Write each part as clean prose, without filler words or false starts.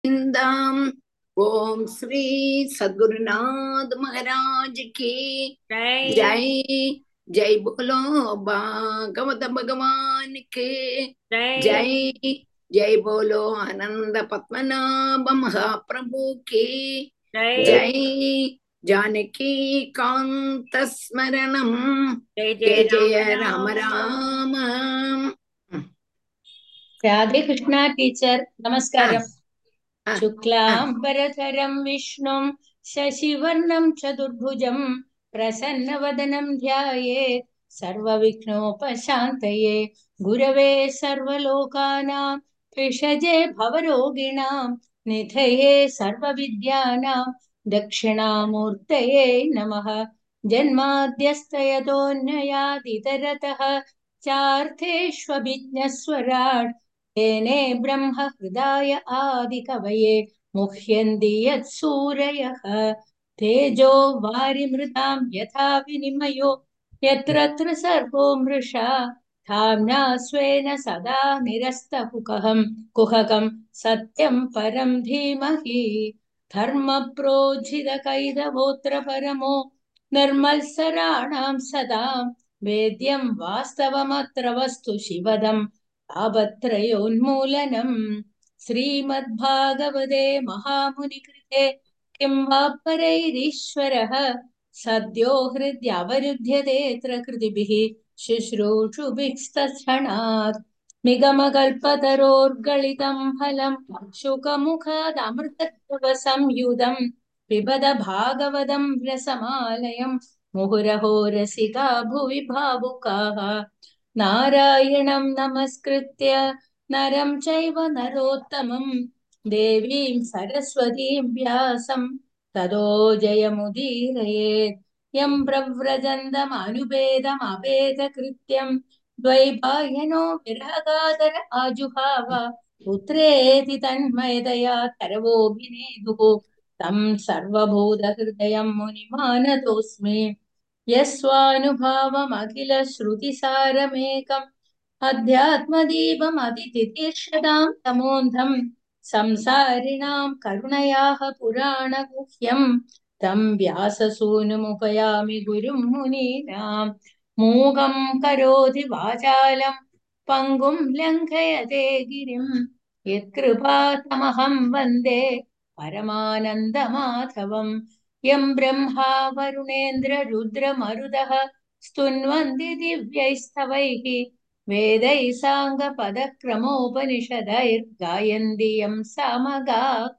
गोविंदम। ओम श्री सद्गुरुनाथ महाराज की जय जय। जय बोलो भागवत भगवान के जय जय। जय बोलो आनंद पद्मनाभ महाप्रभु की जय जय। जानकी कांत स्मरणम। जय जय जय राम जय राम राम। राम। രാധേ കൃഷ്ണ ടീച്ചർ നമസ്കാരം. ആ ശുക്ലാംബരധരം വിഷ്ണും ശശിവർണം ചതുർഭുജം പ്രസന്നവദനം ധ്യായേത് സർവവിഘ്നോപശാന്തയേ ഗുരവേ സർവലോകാനാം ഭിഷജേ ഭവരോഗിണാം നിധയേ സർവവിദ്യാനാം ദക്ഷിണാമൂർത്തയേ നമഃ. ജന്മാദ്യസ്തയതോന്യയാദിതരതഃ ചാർത്ഥേഷ്വഭിജ്ഞസ്വരാട് तेने ब्रह्म हृदाय आदिकवये मुह्यन्ति यत्सूरयः. तेजो वारिमृतां यथा विनिमयो यत्र सर्वो मृषा धाम्ना स्वेन सदा कुहकं सत्यं परं धीमहि. धर्मप्रोज्झितकैतवोऽत्र परमो निर्मत्सराणां सदा वेद्यं वास्तवमत्र वस्तु शिवदम् तापत्रयोन्मूलनम्. श्रीमद्भागवते महामुनिकृते किं वा परैरीश्वरः सद्यो हृद्यवरुध्यतेऽत्र कृतिभिः शुश्रूषुभिस्तत्क्षणात्. निगमकल्पतरोर्गलितं फलं शुकमुखादमृतद्रवसंयुतं पिबद भागवतं रसमालयं मुहुरहो रसिका भुवि भावुकाः. नारायणं नमस्कृत्य नरं चैव नरोत्तमं देवीं सरस्वतीं व्यासं ततो जयमुदीरयेत्. यं प्रव्रजन्तमनुपेदमपेदकृत्यं द्वैपायनो विरहकातर आजुहाव पुत्रेति तन्मयतया तरवोऽभिनेदुः तं सर्वभूतहृदयं मुनिमानतोऽस्मि. यस्वानुभावमखिलश्रुतिसारमेकम् अध्यात्मदीपमतितितीर्षदां तमोऽन्धं संसारिणां करुणयाः पुराणगुह्यं तं व्याससूनुमुपयामि गुरुं मुनीनां. मूकं करोति वाचालं पङ्गुं लङ्घयते गिरिं यत्कृपातमहं वन्दे परमानन्दमाधवम्. यं ब्रह्मा वरुणेन्द्ररुद्रमरुदः स्तुन्वन्ति दिव्यैस्तवैः वेदैः साङ्गपदक्रमोपनिषदैर्गायन्ति यं सामगाः.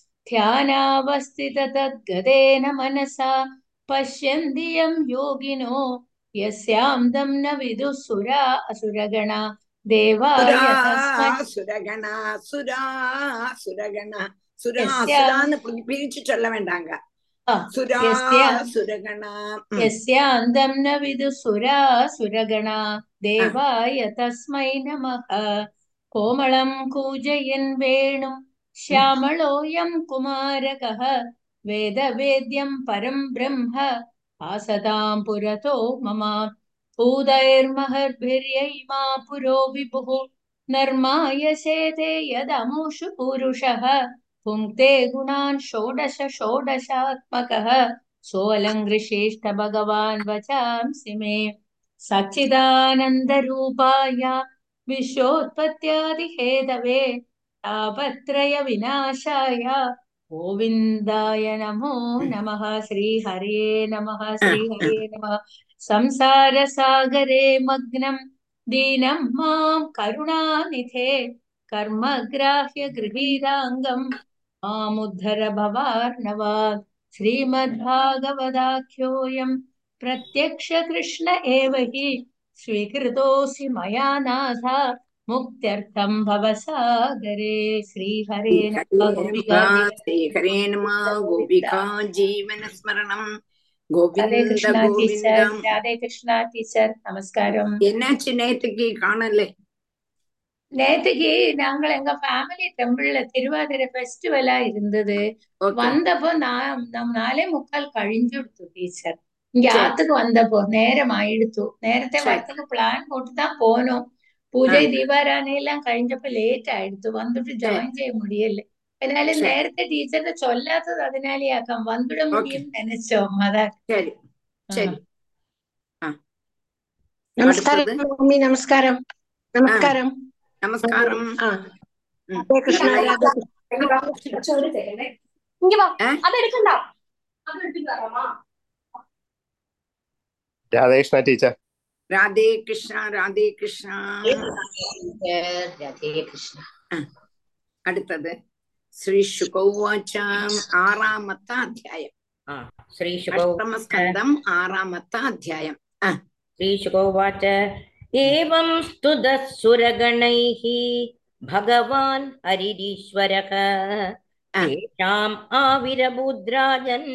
ध्यानावस्थिततद्गतेन मनसा पश्यन्ति यं योगिनो यस्यां दं न विदुः सुरा असुरगणा देवाय तस्मै. സുരാസുരഗണ സുരാസുരഗണ यस्या സുരാസുരാന്ന് പിരിച്ചു ചൊല്ല വേണ്ടാങ്ക. यस्या സുരാസുരഗണ. यस्यान्दं न विदुसुरासुरगणा ആ देवाय तस्मै नमः. कोमलं कूजयन् वेणुं ഉം. श्यामलोऽयं कुमारकः वेदवेद्यं परं ब्रह्म आसतां पुरतो मम. भूतैर्महद्भिर्यैमा पुरो विभुः नर्माय शेते यदमुषु पुरुषः पुङ्क्ते गुणान् षोडश षोडशात्मकः सोऽलङ्कृशेष्ठ भगवान् वचांसि मे. सच्चिदानन्दरूपाय विश्वोत्पत्त्यादिहेतवे तापत्रय विनाशाय गोविन्दाय नमो नमः. श्रीहरे नमः. ആ ആ. श्रीहरे नमः. संसारसागरे मग्नं दीनं मां करुणानिधे कर्मग्राह्य गृहीताङ्गं मामुद्धर भवार्णवात्. श्रीमद्भागवताख्योऽयं प्रत्यक्ष कृष्ण एव हि स्वीकृतोऽसि मया नाथ मुक्त्यर्थं भवसागरे. श्रीहरे नमः. ശ്രീഹരേ നമ. गोपिका ശ്രീഹരേ നമ. जीवनस्मरण ഗോപികാ ജീവന സ്മരണം. राधे ഗോവിന്ദ कृष्णा टीचर. ഗോവിന്ദം. राधे कृष्णा टीचर. नमस्कारम. என்னாச்சு நேத்துக்கு காணல? நேத்துக்கு நாங்கள் எங்க ஃபேமிலி டெம்பிள்ல திருவாதிரை ஃபெஸ்டிவலா இருந்தது. ஓகே. வந்தப்போ நம் 4:45 கழிஞ்சுடுத்து டீச்சர். இங்க சரி ஆத்துக்கு வந்தப்போ நேரம் ஆயிடுத்து. நேரத்தை சரி. வரத்துக்கு பிளான் போட்டு தான் போனோம். ஆ பூஜை தீபாராணி எல்லாம் கழிஞ்சப்ப லேட் ஆயிடுத்து. வந்துட்டு சரி. ஜாயின் செய்ய முடியல. എന്നാലും சரி നേരത്തെ ടീച്ചറിന്റെ ചൊല്ലാത്തത് അതിനാലെയാക്കാം വന്തുട ஓகே മുടിയും നനച്ചോ അതാ. சரி ആ. சரி ஆ നമസ്കാരം அடுத்தது മമ്മി, നമസ്കാരം. ஆ നമസ്കാരം. நமஸ்காரம் ആ ம் ഹരേ കൃഷ്ണ, சொல்லுங்க രാധേ കൃഷ്ണ. ஆ രാധേകൃഷ്ണ ടീച്ചർ. ராதே கிருஷ்ணா ராதே கிருஷ்ணா. രാധേ കൃഷ്ണ. ஆ, அடுத்தது ஸ்ரீ சுகோவாச்சாம் ஆறாமத்த அத்தியாயம் श्रीशुकोवाच அஷ்டமஸ்கந்தம் ஆறாமத்த அத்தியாயம். ஆ श्रीशुकोवाच एवं स्तुतः सुरगणैः भगवान् हरिरीश्वरः ஆ तेषाम् आविरभूद्राजन्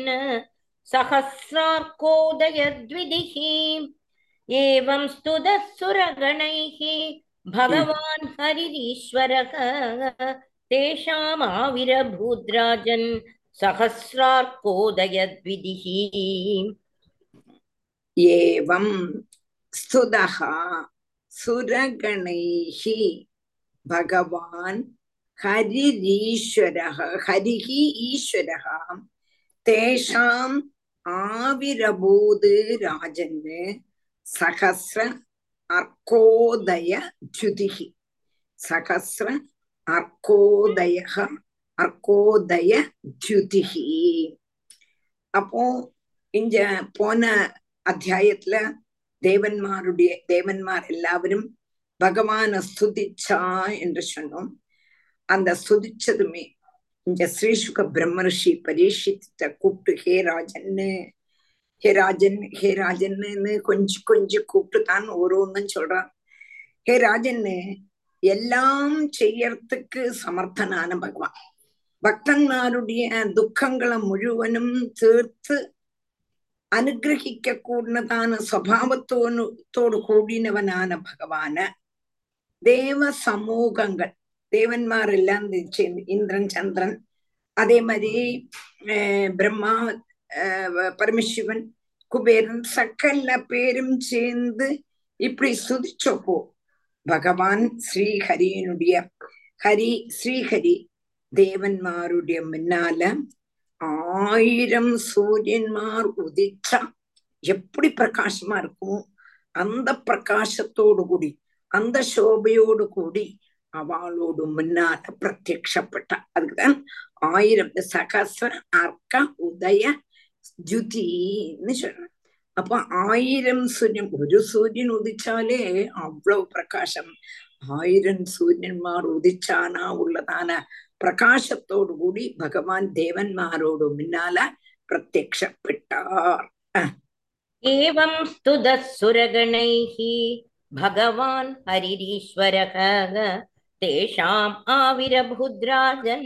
सहस्रार्कोदयद्विधिः एवं स्तुतः सुरगणैः भगवान् हरिरीश्वरः तेषाम् आविरभूद्राजन् सहस्रार्कोदयद्विधिः ஏவம் ஸ்துதः சுரகணைः பகவான் ஹரிரீஸ்வரः ஹரிஹி ஈஸ்வரः தேஷாம் ஆவிரபூத் ராஜன் சகஸ்ர அர்க்கோதய ஜுதிஹி சகஸ்ர அர்க்கோதய ஜுதிஹி. அப்போ இங்க போன அத்தியாயத்துல தேவன்மார் எல்லாரும் பகவான ஸ்துதிச்சா என்று சொன்னோம். அந்த ஸ்துதிச்சதுமே இந்த ஸ்ரீசுக பிரம்மர்ஷி பரீட்சித்த கூப்பிட்டு ஹே ராஜன்னு கொஞ்சம் கொஞ்சம் கூப்பிட்டு தான் ஒருவன்னு சொல்றான். ஹே ராஜன்னு எல்லாம் செய்யறதுக்கு சமர்த்தனான பகவான், பக்தன்மாருடைய துக்கங்களை முழுவனும் தீர்த்து അനുഗ്രഹിക്ക കൂടുന്നതാണ് സ്വഭാവത്തോട് കൂടിനവനാன ഭഗവാന தேவசமூகங்கள் தேவன்மாரெல்லாம் இந்திரன் சந்திரன் அதே மாதிரி பிரம்மா பரமசிவன் குபேரன் சகல பேரும் சேர்ந்து இப்படி சுதிச்சப்போ பகவான் ஸ்ரீஹரியினுடைய ஸ்ரீஹரி தேவன்மாருடைய முன்னால 1000 சூரியன்மார் உதிச்சா எப்படி பிரகாசமா இருக்கும், அந்த பிரகாசத்தோடு கூடி அந்த சோபையோடு கூடி அவளோடு முன்னால பிரத்யக்ஷப்பட்ட. அதுக்குதான் 1000 சகஸ்ர அர்க்க உதய ஜுதின்னு சொல்றேன். அப்ப 1000 சூரியன், ஒரு சூரியன் உதிச்சாலே அவ்வளவு பிரகாசம். 1000 சூரியன்மார் உதிச்சானா உள்ளதான பிரகாசத்தோடு கூடி பகவான் தேவன்மாரோடு முன்னால பிரத்யக்ஷப்பட்டார். एवं स्तुतः सुरगणैः भगवान् हरिरीश्वरः तेषाम् आविरभूद्राजन्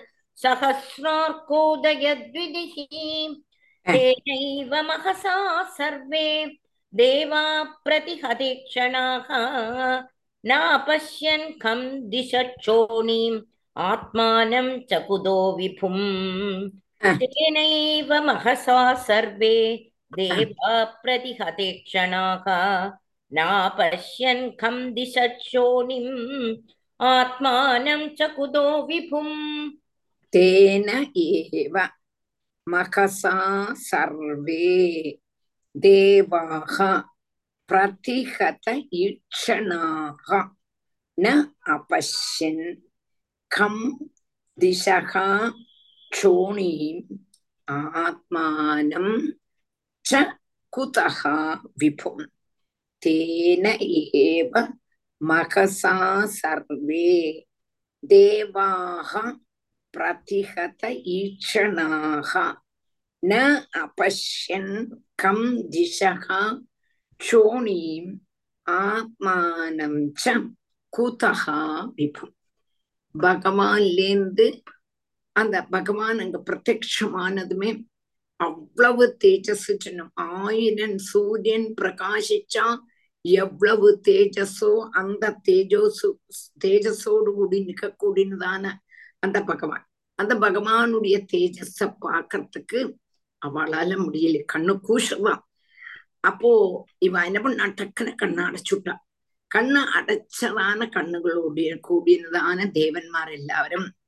सहस्रार्कोदयद्विधिः तेनैव महसा सर्वे देवा प्रतिहतेक्षणाः नापश्यन् खं दिशक्षोणीम् आत्मानं च कुतो विभुम् तेनैव महसा सर्वे देवा प्रतिहतेक्षणाः नापश्यन् खं दिशक्षोणीम् आत्मानं च कुतो विभुम् तेन एव महसा सर्वे देवाः प्रतिहत ईक्षणाः न अपश्यन् खं दिशः क्षोणीम् आत्मानं च कुतः विभुम् तेन एव महसा सर्वे देवाः प्रतिहत ईक्षणाः न अपश्यन् खं दिशः क्षोणीम् आत्मानं च कुतः विभुम्. பகவான்லேந்து அந்த பகவான் அங்க பிரத்யட்சமானதுமே அவ்வளவு தேஜஸ் சொன்னோம். 1000 சூரியன் பிரகாசிச்சா எவ்வளவு தேஜஸோ அந்த தேஜஸோடு கூடி நிற்கக்கூடியதான அந்த பகவானுடைய தேஜஸ பாக்கிறதுக்கு அவளால முடியல, கண்ணு கூசுதான். அப்போ இவ என்ன பண்ணா, டக்குன்னு கண்ணை அடைச்சுட்டா. கண்ணு அடைச்சதான கண்ணுகளோடைய கூடியதான தேவன்மார் எல்லாரும்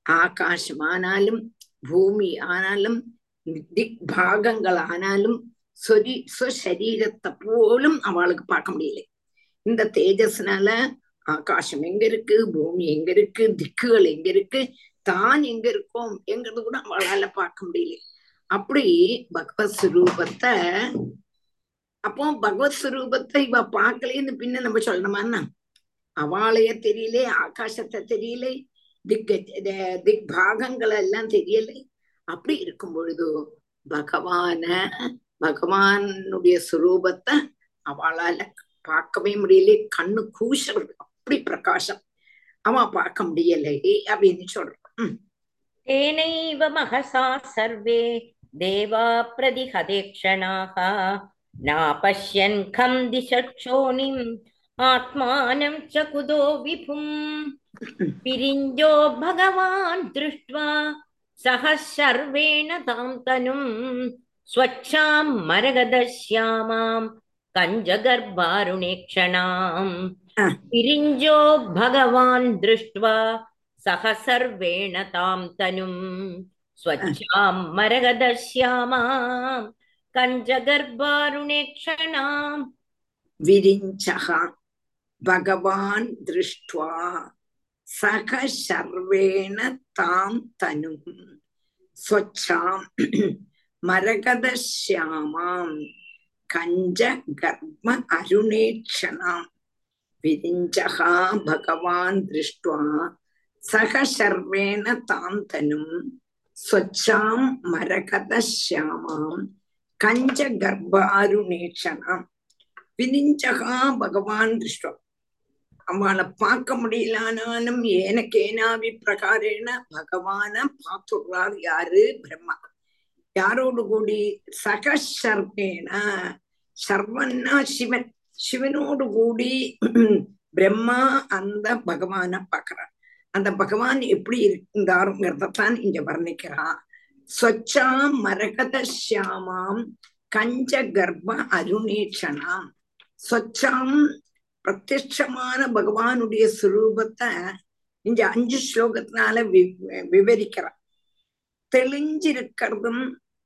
ஆகாசமானாலும் பூமி ஆனாலும் திக்பாகங்கள் ஆனாலும் ஸ்வசரீரத்தை போலும் அவளுக்கு பார்க்க முடியல. இந்த தேஜஸ்னால ஆகாசம் எங்க இருக்கு, பூமி எங்க இருக்கு, திக்குகள் எங்க இருக்கு, தான் எங்க இருக்கோம் எங்கிறது கூட அவளால பார்க்க முடியல. அப்படி பகவத் ஸ்வரூபத்தை, அப்போ பகவத் ஸ்வரூபத்தை இவ பார்க்கலேன்னு பின்ன நம்ம சொல்லணுமான்னா, அவளைய தெரியலே, ஆகாசத்தை தெரியலே, திக்பாகங்கள் எல்லாம் தெரியலை. அப்படி இருக்கும் பொழுது பகவானுடைய சுரூபத்தை அவளால பார்க்கவே முடியல. கண்ணு கூசுறது, அப்படி பிரகாசம் அவன் பார்க்க முடியலை அப்படின்னு சொல்றான். தேனைவ மகசா சர்வே தேவா பிரதிஹதேக்ஷணாக நாபஷ்யன் கம் திசச்சோனிம் ஆத்மானம் ச குதோ விபும் பிரிஞ்சோ பகவான் திருஷ்ட்வா சஹசர்வேண தாம் தனும் ஸ்வச்சாம் மரகதஸ்யாமாம் கஞ்சகர்பாருணேக்ஷணாம் பிரிஞ்சோ பகவான் திருஷ்ட்வா சஹசர்வேண தாம் தனும் ஸ்வச்சாம் மரகதஸ்யாமாம் கஞ்சகர்பாருணேக்ஷணாம் விரிஞ்சஹா பகவான் திருஷ்ட்வா சகசர்வேண தாம் தனும் ஸ்வச்சாம் மரகதஸ்யாமாம் கஞ்ச கர்ப்ப அருணேக்ஷணாம் விரிஞ்சஹா பகவான் திருஷ்ட்வா சகசர்வேண தாம் தனும் ஸ்வச்சாம் மரகதஸ்யாமாம் கஞ்ச கர்ப்பாருணேக்ஷணாம். விரிஞ்சகா பகவான் திருஷ்ட்வா, அவளை பார்க்க முடியலானாலும் ஏனக்கேனாவி பிரகாரேன பகவான பார்த்துடுறார். யாரு? பிரம்மா. யாரோடு கூடி? சகசர்வேண, சர்வன்னா சிவன், சிவனோடு கூடி பிரம்மா அந்த பகவான பார்க்கிறார். அந்த பகவான் எப்படி இருந்தாருங்கிறதான் இங்க வர்ணிக்கிறான். ஸ்வச்சாம் மரகதஸ்யாமாம் கஞ்ச கர்ப்ப அருணேக்ஷணாம். ஸ்வச்சாம் பிரத்யட்சமான பகவானுடைய சுரூபத்தை இங்க 5 ஸ்லோகத்தினால விவரிக்கிறார். தெளிஞ்சிருக்கிறதும்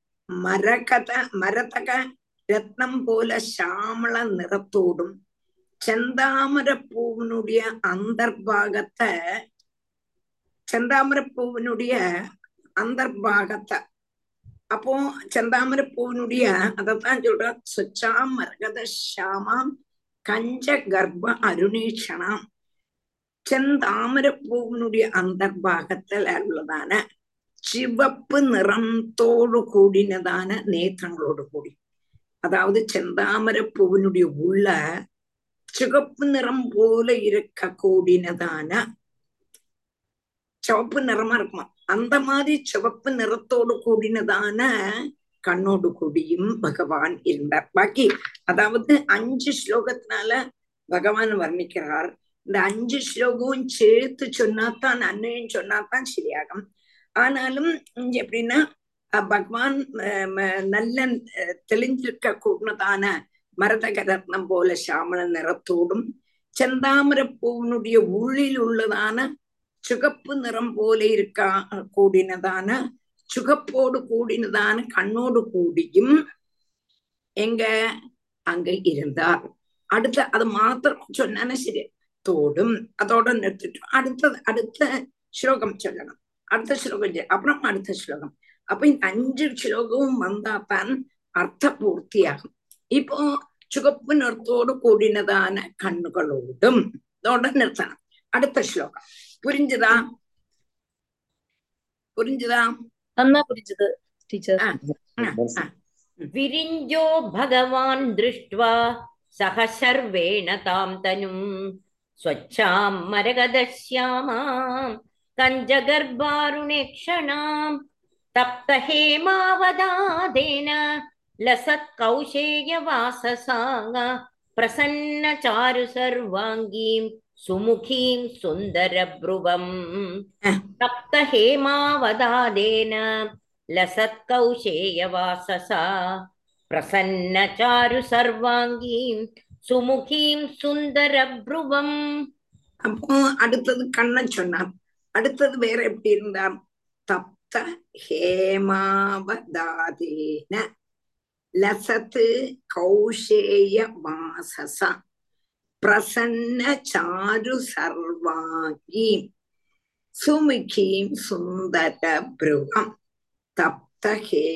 மரதக ரத்னம் போல சாமள நிறத்தோடும் செந்தாமரப்பூவினுடைய அந்தர்பாகத்தை, செந்தாமரப்பூவினுடைய அந்தர்பாகத்தை, அப்போ செந்தாமரப்பூவினுடைய அதைத்தான் சொல்ற சுச்சாம் மரகத ஷாமாம் கஞ்ச கர்ப்ப அருணீஷணாம். செந்தாமரப்பூவினுடைய அந்தர்பாகத்தில் உள்ளதான சிவப்பு நிறத்தோடு கூடினதான நேத்திரங்களோடு கூடி, அதாவது செந்தாமரப்பூவினுடைய உள்ள சிவப்பு நிறம் போல இருக்க கூடினதான, சிவப்பு நிறமா இருக்குமா, அந்த மாதிரி சிவப்பு நிறத்தோடு கூடினதான கண்ணோடு கூடியும் பகவான் இருந்தார். பாக்கி அதாவது 5 ஸ்லோகத்தினால பகவான் வர்ணிக்கிறார். இந்த 5 ஸ்லோகமும் சேர்த்து சொன்னாத்தான், அன்னையும் சொன்னாத்தான் சரியாகும். ஆனாலும் இங்க எப்படின்னா பகவான் நல்ல தெளிஞ்சிருக்க கூடதான மரதக ரத்னம் போல சாமள நிறத்தோடும் செந்தாமரப்பூவினுடைய உள்ளில் உள்ளதான சுகப்பு நிறம் போல இருக்கா கூடினதான சுகப்போடு கூடினதான கண்ணோடு கூடியும் எங்க அங்க இருந்தார். அடுத்த அது மாத்திரம் சொன்னா சரி, தோடும் அதோட நிறுத்திட்டோம். அடுத்த ஸ்லோகம் சொல்லணும். அடுத்த ஸ்லோகம் அப்புறம் அடுத்த ஸ்லோகம். அப்ப இந்த 5 ஸ்லோகமும் வந்தாத்தான் அர்த்த பூர்த்தியாகும். இப்போ சுகப்பு நிறத்தோடு கூடினதான கண்ணுகளோடும் இதோட நிறுத்தணும். அடுத்த ஸ்லோகம் புரிஞ்சுதா? புரிஞ்சுது டீச்சர். விரிஞ்சோ பகவான் திருஷ்ட்வா சஹசர்வேண தாம் தனும் ஸ்வச்சாம் மரகதஸ்யாமாம் கஞ்சகர்பாருணேக்ஷணாம் தப்த ஹேமாவதாதேன லசத் கௌசேய வாசசாங்க பிரசன்ன சாரு சர்வாங்கீம் சுமுகீம் சுந்தர ப்ருவம். தப்த ஹேமாவதாதேன லசத் கௌசேய வாசசா பிரசன்ன சாரு சர்வாங்கீம் சுமுகீம் சுந்தர ப்ருவம். அப்போ அடுத்தது கண்ணன் சொன்னார். அடுத்தது வேற எப்படி இருந்தார்? தப்த ஹேமாவதாதேன லசத்து கௌஷேய வாசசா பிரசன்ன சாரு சர்வாங்கி சுமுகீம் சுந்தர ப்ருவம். தப்த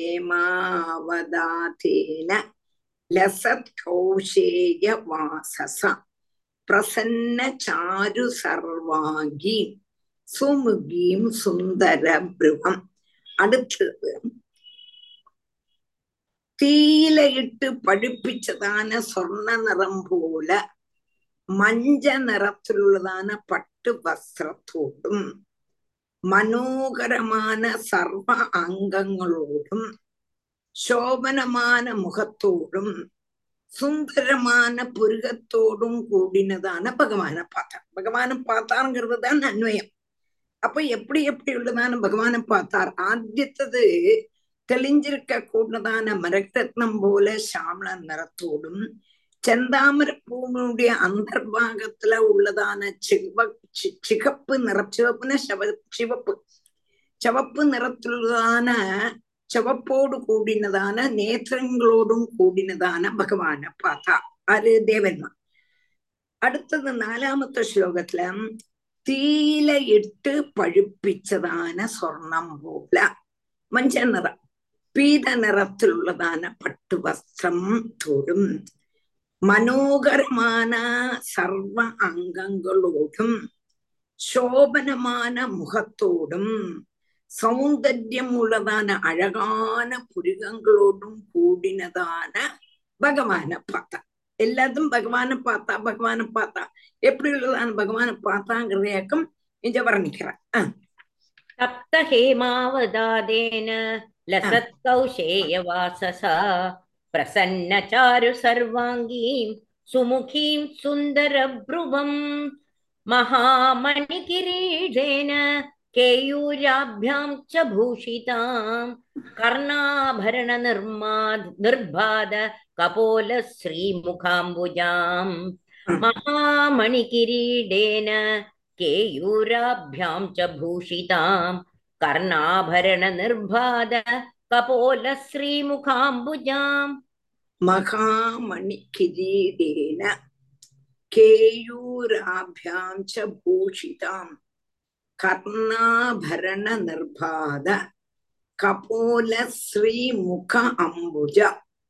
ஹேமாவதாதேன லசத் கௌஷேய வாசசா பிரசன்ன சாரு சர்வாங்கி சுமுகீம் சுந்தர ப்ருவம். அடுத்தது தீயில இட்டு பழுப்பிச்சதான சொர்ண நிறம் போல மஞ்ச நிறத்திலுள்ளதான பட்டு வஸ்திரத்தோடும் மனோகரமான சர்வ அங்கங்களோடும் சோபனமான முகத்தோடும் சுந்தரமான புருகத்தோடும் கூடினதான பகவானை பார்த்தார். பகவானை பார்த்தாருங்கிறது தான் அன்வயம். அப்ப எப்படி எப்படி உள்ளதான பகவானை பார்த்தார்? ஆദ്യத்தது தெளிஞ்சிருக்க கூடதான மரரத்னம் போல சாமள நிறத்தோடும் செந்தாமர பூனுடைய அந்தர்பாகத்துல உள்ளதான சிகப்பு நிறம், சிவப்புன சிவப்பு சிவப்பு நிறத்துள்ளதான சிவப்போடு கூடினதான நேத்திரங்களோடும் கூடினதான பகவானை பார்த்தா அது தேவன்மா. அடுத்தது 4வது ஸ்லோகத்துல தீயில இட்டு பழுப்பிச்சதான சொர்ணம் போல மஞ்ச நிறம் பீத நிறத்தில் உள்ளதான பட்டு வஸ்திரம் தோடும் மனோகரமான சர்வ அங்கங்களோடும் சோபனமான முகத்தோடும் சௌந்தர்யம் உள்ளதான அழகான புருகங்களோடும் கூடினதான பகவானை பார்த்தா. எல்லாத்தும் பகவானை பார்த்தா பகவானை பார்த்தா எப்படி உள்ளதான பகவானை பார்த்தாங்கிறதையாக்கம் இங்க வர்ணிக்கிறார். தப்த ஹேமாவதாதேன லசத் கௌஷேய வாசசா பிரசன்ன சாரு சர்வாங்கீம் சுமுகீம் சுந்தர ப்ருவம் மகாமணி கிரீடேன கேயூராभ्यां च பூஷிதாம் கர்ணாபரண நிர்பாத கபோல ஸ்ரீமுகாம்புஜாம் மகாமணி கிரீடேன கேயூராभ्यां च பூஷிதாம் கர்ணாபரண நிர்பாத கபோல ஸ்ரீமுகாம்புஜாம். மகாமணி கிரீடேன கேயூராभ्यां च பூஷிதாம் கர்ணாபரண நிர்பாத கபோல ஸ்ரீமுக அம்புஜ.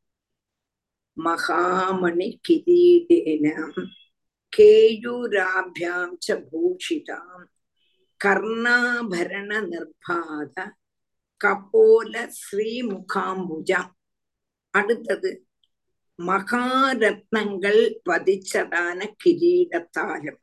மகாமணி கிரீடேன கேயூராभ्यां च பூஷிதாம் கர்ணாபரண நிர்பாத கபோல ஸ்ரீமுகாம்புஜ. அடுத்தது மகாரத்னங்கள் பதிச்சதான கிரீடத்தாலும்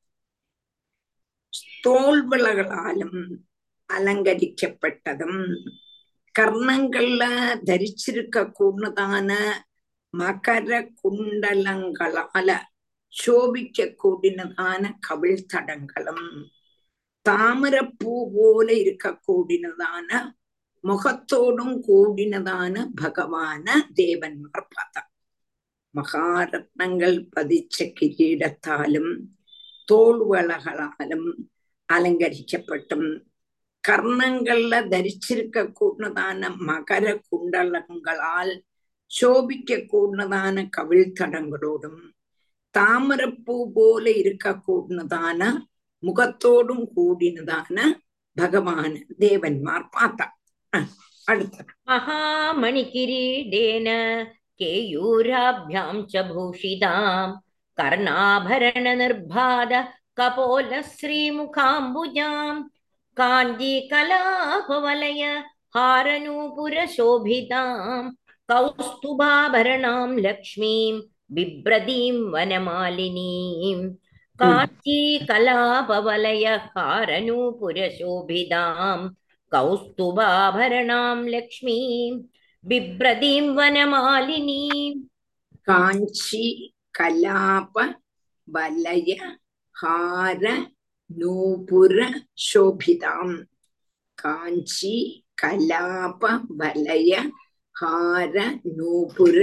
தோல்விளகளாலும் அலங்கரிக்கப்பட்டதும் கர்ணங்கள்ல தரிச்சிருக்க கூடதான மகர குண்டலங்களால சோபிக்க கூடினதான கவிழ் தடங்களும் தாமரப்பூ போல இருக்க கூடினதான முகத்தோடும் கூடினதான பகவான தேவன்மார் பார்த்தா. மகாரத்னங்கள் பதிச்ச கிரீடத்தாலும் தோல்வளகளாலும் அலங்கரிக்கப்பட்டும் கர்ணங்கள்ல தரிச்சிருக்க கூடதான மகர குண்டலங்களால் சோபிக்க கூடதான கவிழ் தடங்களோடும் தாமரப்பூ போல இருக்க கூடதான முகத்தோடும் கூடினதான பகவான தேவன்மார் பார்த்தா. அடுத்த மகாமணி கிரீடேன கேயூராभ्यां च பூஷிதாம் கர்ணாபரண நிர்பாத கபோல ஸ்ரீமுகாம்புஜாம் காஞ்சி கலாபவலய ஹாரநூபுர சோபிதாம் கௌஸ்துபாபரணாம் லக்ஷ்மீம் பிப்ரதீம் வனமாலினீம். காஞ்சி கலாபவலய ஹாரநூபுர சோபிதாம் கௌஸ்துபாபரணாம் லக்ஷ்மீம் பிப்ரதீம் வனமாலினீம். காஞ்சி கலாப வலய ஹார நூபுர சோபிதாம் காஞ்சி கலாப வலய ஹார நூபுர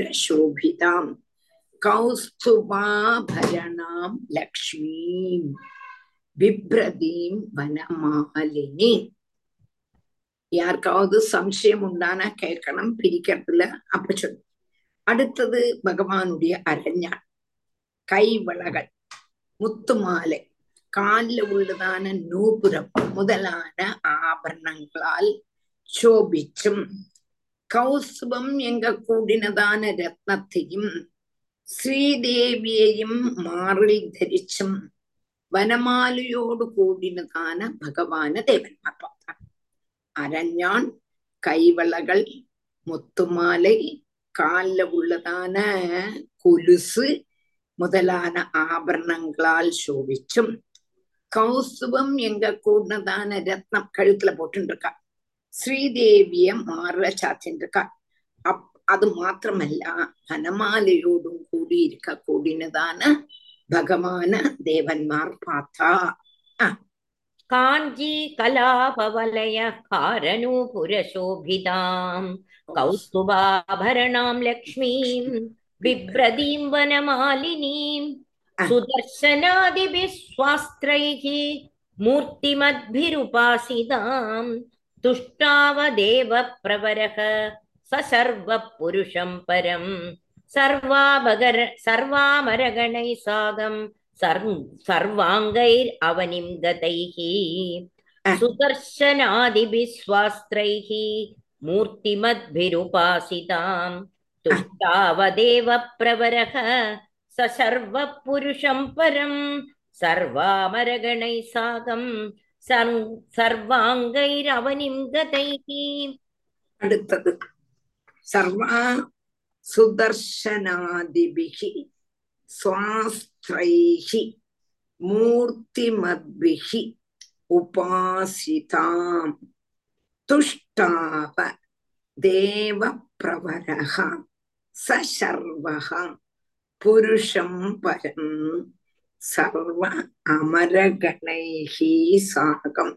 சோபிதாம் கௌஸ்துபாபரணாம் லக்ஷ்மீம் பிப்ரதீம் வனமாலினி. யாருக்காவது சம்சயம் உண்டான கேட்கணும், பிரிக்கிறதுல அப்ப சொல்லு. அடுத்தது பகவானுடைய அரஞ்ஞான், கைவளகள், முத்து மாலை, காலில் உள்ளதான நூபுரம் முதலான ஆபரணங்களால் சோபிச்சும், கௌசுபம் எங்க கூடினதான ரத்னத்தையும் ஸ்ரீதேவியையும் மாറിல் ധരിച്ചും വനമാലയോട് കൂടിനതാന ഭഗവാന ദേവന്മാർ பார்த்தார். அரஞ்ஞான், கைவளகள், முத்துமாலை, கால்ல உள்ளதான கொலுசு முதலான ஆபரணங்களால் சோபிச்சும், கௌசுபம் எங்க கூடதான ரத்னம் கழுத்துல போட்டு இருக்கா, ஸ்ரீதேவிய மாற சாத்தின் இருக்கா. அது மாத்திரமல்ல, வனமாலையோடும் கூடி இருக்க கூடினதான பகவான தேவன்மார் பார்த்தா. காஞ்சி கலாபவலய காரணூபுரசோபிதாம் கௌஸ்துபாபரணாம் லக்ஷ்மீம் பிப்ரதீம் வனமாலினீம் சுதர்சனாதிபிः ஸ்வாஸ்த்ரைः மூர்த்திமத்பிருபாசிதாம் துஷ்டாவதேவ பிரவரஹ சர்வபுருஷம் பரம் சர்வாமரகணை சாகம் சர்வாங்கைர் அவனிம் கதைஹி சுதர்சனாதிபிः ஸ்வாஸ்த்ரைः மூர்த்திமத்பிருபாசிதாம் துஷ்டாவதேவ பிரவரஹ சர்வபுருஷம் பரம் சர்வாமரகணை சாகம் சர்வாங்கைர் அவனிம் கதைஹி. அடுத்தது சர்வா சுதர்சனாதிபிஹி ஸ்வாஸ்த்ரைஹி மூர்த்திமத்பிஹி உபாசிதாம் துஷ்டாவ தேவ பிரவரஹ சர்வஹ புருஷம் பரம் சர்வ அமரகணைஹி சாகம்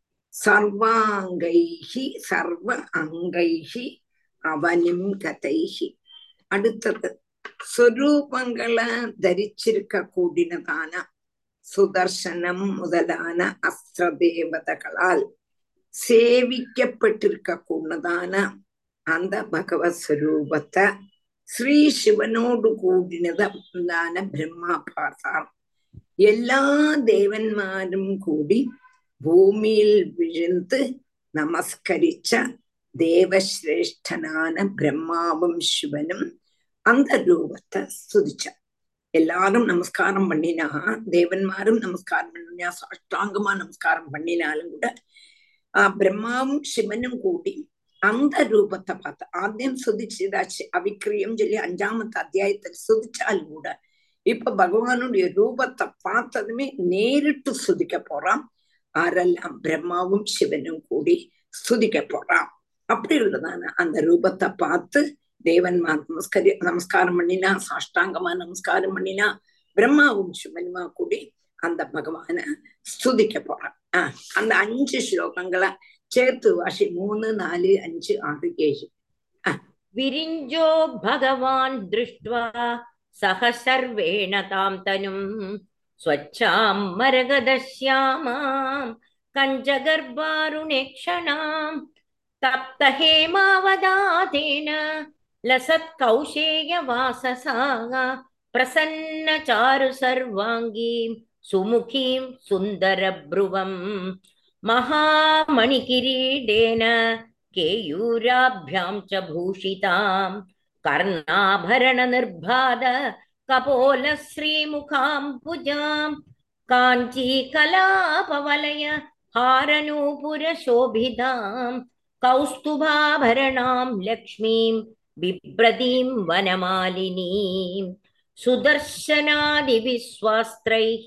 சர்வாங்கைஹி சர்வ அங்கைஹி அவனிம் கதைஹி. அடுத்தது സ്വരൂപങ്ങളെ ധരിച്ചിരിക്ക കൂടിനതാന സുദർശനം മുതലാന അസ്ത്രദേവതകളാൽ സേവിക്കപ്പെട്ടിരിക്ക കൂടിനതാന அந்த பகவத் ஸ்வரூபத்தை ஸ்ரீ சிவனோடு கூடினதான பிரம்மா பார்த்தார். எல்லா தேவன்மாரும் கூடி பூமியில் விழுந்து நமஸ்கரிச்ச தேவசிரேஷ்டனான பிரம்மாவும் சிவனும் அந்த ரூபத்தை ஸ்துதிச்ச. எல்லாரும் நமஸ்காரம் பண்ணினா, தேவன்மாரும் நமஸ்காரம் பண்ணினா, சாஷ்டாங்கமா நமஸ்காரம் பண்ணினாலும் கூட பிரம்மாவும் சிவனும் கூடி அந்த ரூபத்தை பார்த்து ஆദ്യം സ്തുതിച്ചതാச்சு. அவிக்கிரியம் சொல்லி 5வது அத்தியாயத்தில் ஸ்துதிச்சாலும் கூட இப்ப பகவானுடைய ரூபத்தை பார்த்ததுமே நேரிட்டு ஸ்துதிக்க போறான். ஆரெல்லாம் பிரம்மாவும் சிவனும் கூடி ஸ்துதிக்க போறான். அப்படி உள்ளதான அந்த ரூபத்தை பார்த்து தேவன்மார் நமஸ்காரம் பண்ணினா, சாஷ்டாங்கமா நமஸ்காரம் பண்ணினா, பிரம்மாவும் சிவனுமா கூடி அந்த பகவான ஸ்துதிக்க போறான். அந்த 5 ஸ்லோகங்களை சேர்த்து வாசி. 3, 4, 5, 6, 7. விரிஞ்சோ பகவான் திருஷ்ட்வா சக சர்வேண தாம் தனும் ஸ்வச்சாம் மரகதஸ்யாமாம் கஞ்சகர்பாருணேக்ஷணாம் தப்த ஹேமாவதாதேன லசத் கௌஷேய வாசசாக பிரசன்ன சாரு சர்வாங்கீம் சுமுகீம் சுந்தர ப்ருவம் மகாமணிகிரீடேன கேயூராभ्यां च भूषितां कर्णाभरण निर्भाद कपोल श्रीमुखाम्बुजां काञ्ची कलापवलय हारनूपुर शोभितां कौस्तुभाभरणां लक्ष्मीं बिभ्रतीं वनमालिनीं सुदर्शनादिभिस्वास्त्रैः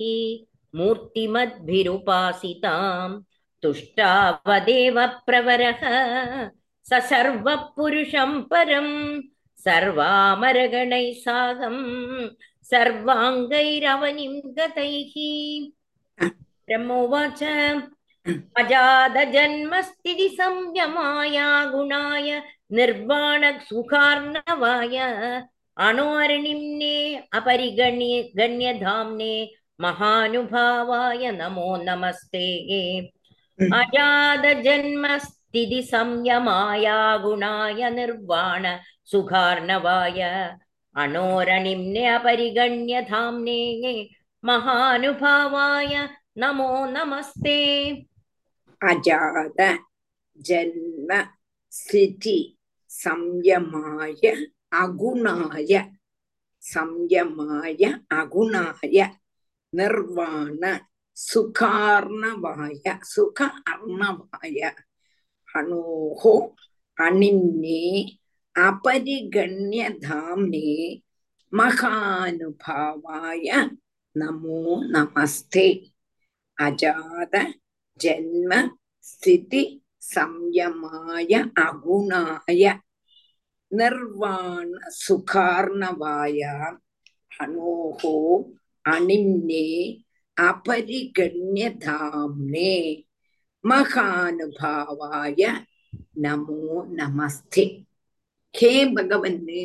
मूर्तिमद्भिरुपासितां तुष्टावदेव प्रवरः स सर्वपुरुषं परं सर्वामरगणैः साकं सर्वाङ्गैरवनिं गतैः. ब्रह्मोवाच अजादजन्मस्थिति संयमाया गुणाय निर्वाणसुखार्णवाय अणोर्णिम्ने अपरिगण्यधाम्ने महानुभावाय नमो नमस्ते अजात जन्म स्थिति संयमाय गुणाय निर्वाण सुखार्णवाय अणोरणिम्ने अपरिगण्य धाम्ने महानुभावाय नमो नमस्ते अजात जन्म स्थिति संयमाय अगुणाय निर्वाण सुखार्णवाय हनोः अनिम्ने अपरिगण्य धाम्ने महानुभावाय नमो नमस्ते अजात जन्म स्थिति संयमाय अगुणाय निर्वाण सुखार्णवाय हनोः अनिम्ने अपरिगण्य धाम्ने महानुभावाय नमो नमस्ते हे भगवन्ने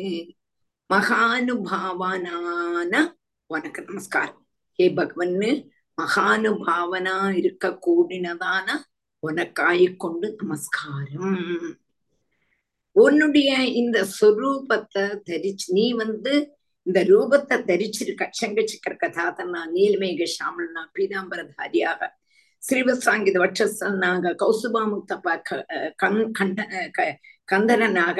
மகானுபாவனான உனக்கு நமஸ்காரம். ஹே பகவன்னு மகானுபாவனா இருக்க கூடினதான உனக்காய்கொண்டு நமஸ்காரம். உன்னுடைய இந்த ஸ்வரூபத்தை தரிச்சு நீ இந்த ரூபத்தை தரிச்சிருக்க. சங்கச்சக்கர கதாதனா நீலமேக சாமலனா பீதாம்பரதாரியாக ஸ்ரீவத்சாங்கித வட்சஸ்தனாக கௌசுபாமுக்தப கந்தரனாக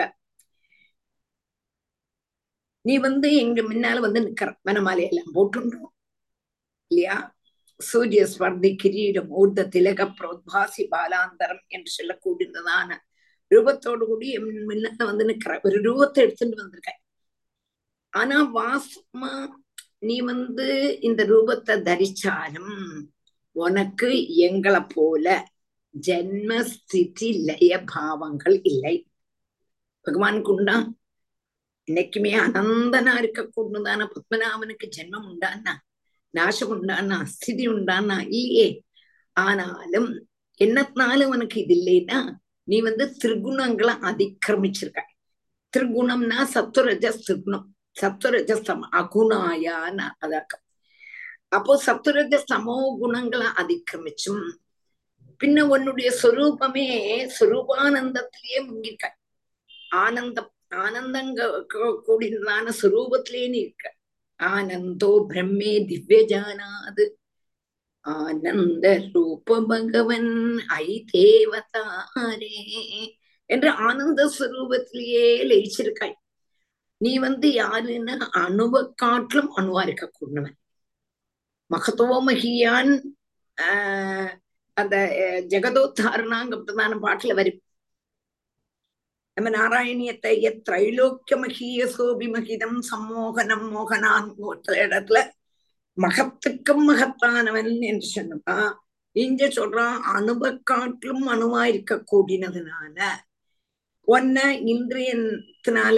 நீ எங்க முன்னால நிக்கிற. வனமாலையெல்லாம் போட்டுன்றோம் இல்லையா? சூரிய ஸ்வர்தி கிரீடம் ஊர்த திலக புரோத்பாசி பாலாந்தரம் என்று சொல்லக்கூடியதான ரூபத்தோடு கூடி முன்னால நிக்கிற. ஒரு ரூபத்தை எடுத்துட்டு வந்திருக்க. ஆனா வாசமா நீ இந்த ரூபத்தை தரிச்சாலும் உனக்கு எங்களை போல ஜென்மஸ்திதி லய பாவங்கள் இல்லை. பகவானுக்கு உண்டா? இன்னைக்குமே அனந்தனா இருக்கக்கூடதான பத்மநாபனுக்கு ஜென்மம் உண்டானா, நாசம் உண்டானா, ஸ்திதி உண்டானா? இல்லையே. ஆனாலும் என்னத்தினாலும் உனக்கு இது இல்லைன்னா நீ திரிகுணங்களை அதிக்கிரமிச்சிருக்க. திரிகுணம்னா சத்துரஜஸ் திரிகுணம், சத்துரஜஸ்தம் அகுணாயான அதாக்கம். அப்போ சத்துரஜ சமோ குணங்களை அதிக்கிரமிச்சும் பின்ன உன்னுடைய சொரூபமே சொரூபானந்தத்திலேயே முங்கிருக்க. ஆனந்தங்க கூடினதான சொரூபத்திலே நீ இருக்க. ஆனந்தோ பிரம்மே திவ்யஜானாது ஆனந்த ரூப பகவன் ஐ தேவதாரே என்று ஆனந்த ஸ்வரூபத்திலேயே லயிச்சிருக்காய். நீ யாருன்னா அணுவை காட்டிலும் அணுவா இருக்க கூடவன். மகத்துவமகியான் அந்த ஜெகதோத்தாரணாங்கப்பட்டதான பாட்டுல வரும். நம்ம நாராயணியத்தை திரைலோக்கியமகிய சோபிமகிதம் சம்மோகனம் மோகனான் இடத்துல மகத்துக்கும் மகத்தானவன் என்று சொன்னா இங்க சொல்றான் அணுவை காட்டிலும் அணுவா இருக்க கூடினதுனால ஒன்ன இந்திரியத்தினால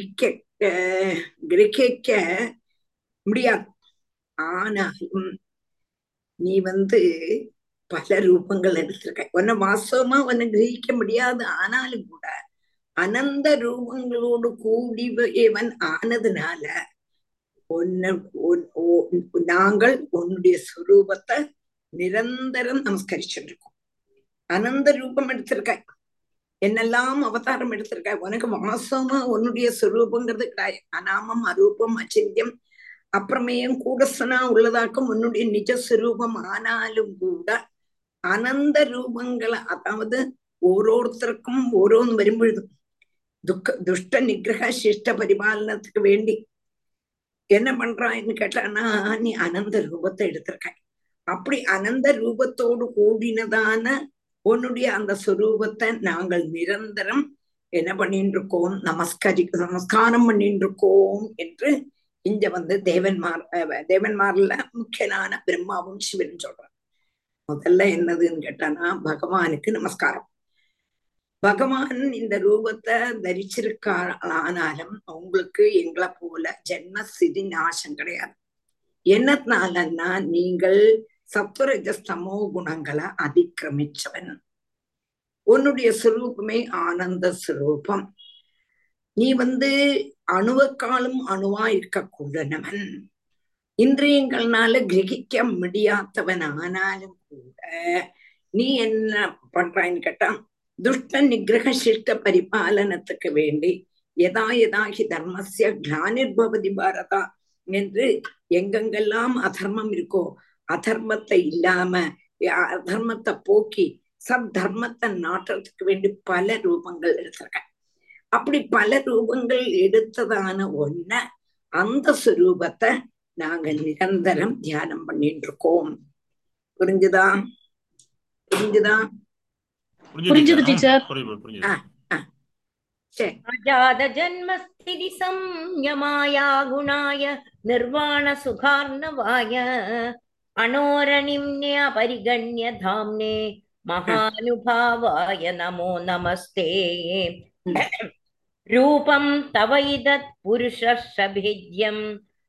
கிரகிக்க முடியாது. ஆனாலும் நீ பல ரூபங்கள் எடுத்திருக்க. உன்ன வாஸ்தவமா உன்னை கிரகிக்க முடியாது. ஆனாலும் கூட அனந்த ரூபங்களோடு கூடியவன் ஆனதுனால நாங்கள் உன்னுடைய ஸ்வரூபத்தை நிரந்தரம் நமஸ்கரிச்சுட்டு இருக்கோம். அனந்த ரூபம் எடுத்திருக்க, என்னெல்லாம் அவதாரம் எடுத்திருக்க. உனக்கு வாசமா உன்னுடைய ஸ்வரூபங்கிறது கிடையாது. அநாமம், அரூபம், அச்சிந்தியம், அப்புறமேயும் கூடசனா உள்ளதாக்கும் உன்னுடைய நிஜஸ்வரூபம். ஆனாலும் கூட அனந்த ரூபங்களை, அதாவது ஓரோருத்தருக்கும் ஓரோன்னு வரும்பொழுதும் துஷ்ட நிகிரக சிஷ்ட பரிபாலனத்துக்கு வேண்டி என்ன பண்றான்னு கேட்டானா நீ அனந்த ரூபத்தை எடுத்திருக்க. அப்படி அனந்த ரூபத்தோடு கூடினதான உன்னுடைய அந்த ஸ்வரூபத்தை நாங்கள் நிரந்தரம் என்ன பண்ணிட்டு இருக்கோம்? நமஸ்காரம் பண்ணிட்டு இருக்கோம் என்று இங்க தேவன்மார்ல முக்கியனான பிரம்மாவும் சிவன் சொல்றான். முதல்ல என்னதுன்னு கேட்டானா பகவானுக்கு நமஸ்காரம். பகவான் இந்த ரூபத்தை தரிச்சிருக்கானாலும் அவங்களுக்கு எங்களை போல ஜென்மஸ்திதி நாசம் கிடையாது. என்னத்தினாலன்னா நீங்கள் சத்வரஜஸ்தமோ குணங்களை அதிக்கிரமிச்சவன். உன்னுடைய சுரூபமே ஆனந்த சுரூபம். நீ அணுவக்காலும் அணுவா இருக்க கூடனவன். இந்திரியங்கள்னால கிரகிக்க முடியாதவன் ஆனாலும் கூட நீ என்ன பண்றான்னு கேட்டா துஷ்ட நிகிரக சிஷ்ட பரிபாலனத்துக்கு வேண்டி யதா யதாகி தர்மஸ்ய கிளானிர்பவதி பாரதா என்று எங்கெங்கெல்லாம் அதர்மம் இருக்கோ அதர்மத்தை இல்லாம அதர்மத்தை போக்கி சத் தர்மத்தை நாட்டுறதுக்கு வேண்டி பல ரூபங்கள் எடுத்திருக்க. அப்படி பல ரூபங்கள் எடுத்ததான ஒன்ன அந்த சுரூபத்தை நாங்க நிரந்தரம் தியானம் பண்ணிட்டு இருக்கோம். புரிஞ்சுதா? புரிஞ்சுதா? புரிஞ்சுது டீச்சர். அஜாத ஜன்மஸ்திதி சம்யமாயா குணாய நிர்வாண சுகார்ணவாய அனோரணிம்ய பரிகண்ய தாம்னே மகானுபாவாய நமோ நமஸ்தே. ரூபம் தவைதத் புருஷர்ஷபேத்யம்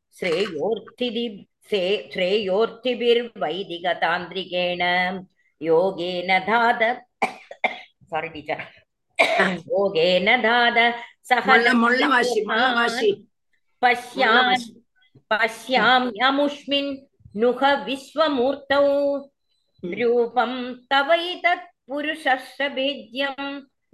ஸ்ரேயோர்த்திபிர்வைதிகதாந்திரிகேண யோகேன தாத சாரி டீச்சர் யோகேன தாத பஷ்யாம்யமுஷ்மின் நுக விஸ்வமூர்த்தௌ. ரூபம் தவைதத் புருஷர்ஷபேத்யம்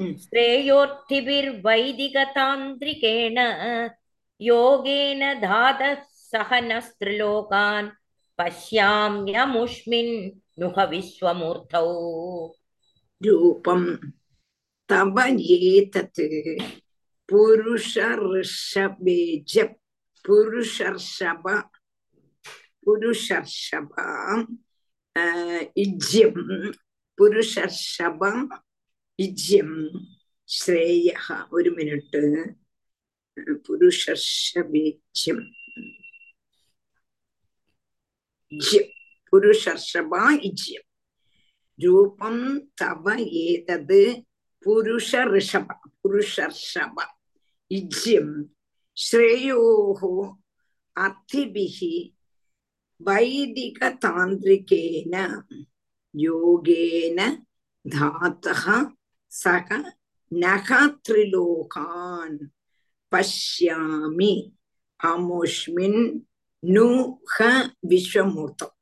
ஸ்ரேயோர்த்திபிர்வைதிகதாந்திரிகேண யோகேன தாத சஹனஸ்திரிலோகான் பஷ்யாம்யமுஷ்மின் நுக விஸ்வமூர்த்தௌ. ரூபம் தவ ஏதத் புருஷர்ஷபேஜ புருஷர்ஷபா இஜ்யம் புருஷர்ஷபா இஜ்யம் ஸ்ரேயः. ஒரு மினிட்டு. புருஷர்ஷபேஜ்யம் புருஷர்ஷபா இஜ்யம். ரூபம் தவ ஏதது புருஷர்ஷப இஜ்யம் ஸ்ரேயோஹோ அர்த்திபிஹி வைதிக தாந்திரிகேன யோகேன தாத்தஹ சக நக த்ரிலோகான் பஷ்யாமி அமுஷ்மின் நுஹ விஸ்வமூர்த்தம்.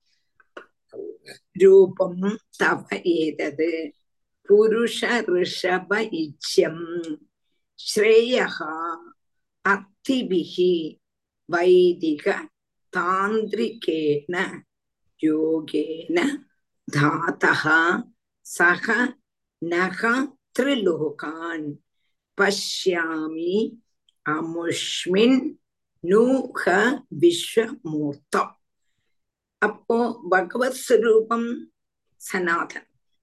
ரூபம் தவ ஏதது புருஷ ரிஷப இஜ்யம் ஸ்ரேயः அர்த்திபிஹி வைதிக தாந்திரிகேன யோகேன தாதஹ சக நக த்ரிலோகான் பஷ்யாமி அமுஷ்மின் நுஹ விஸ்வமூர்த்தம். அப்போ பகவத் ஸ்வரூபம் சனாதன்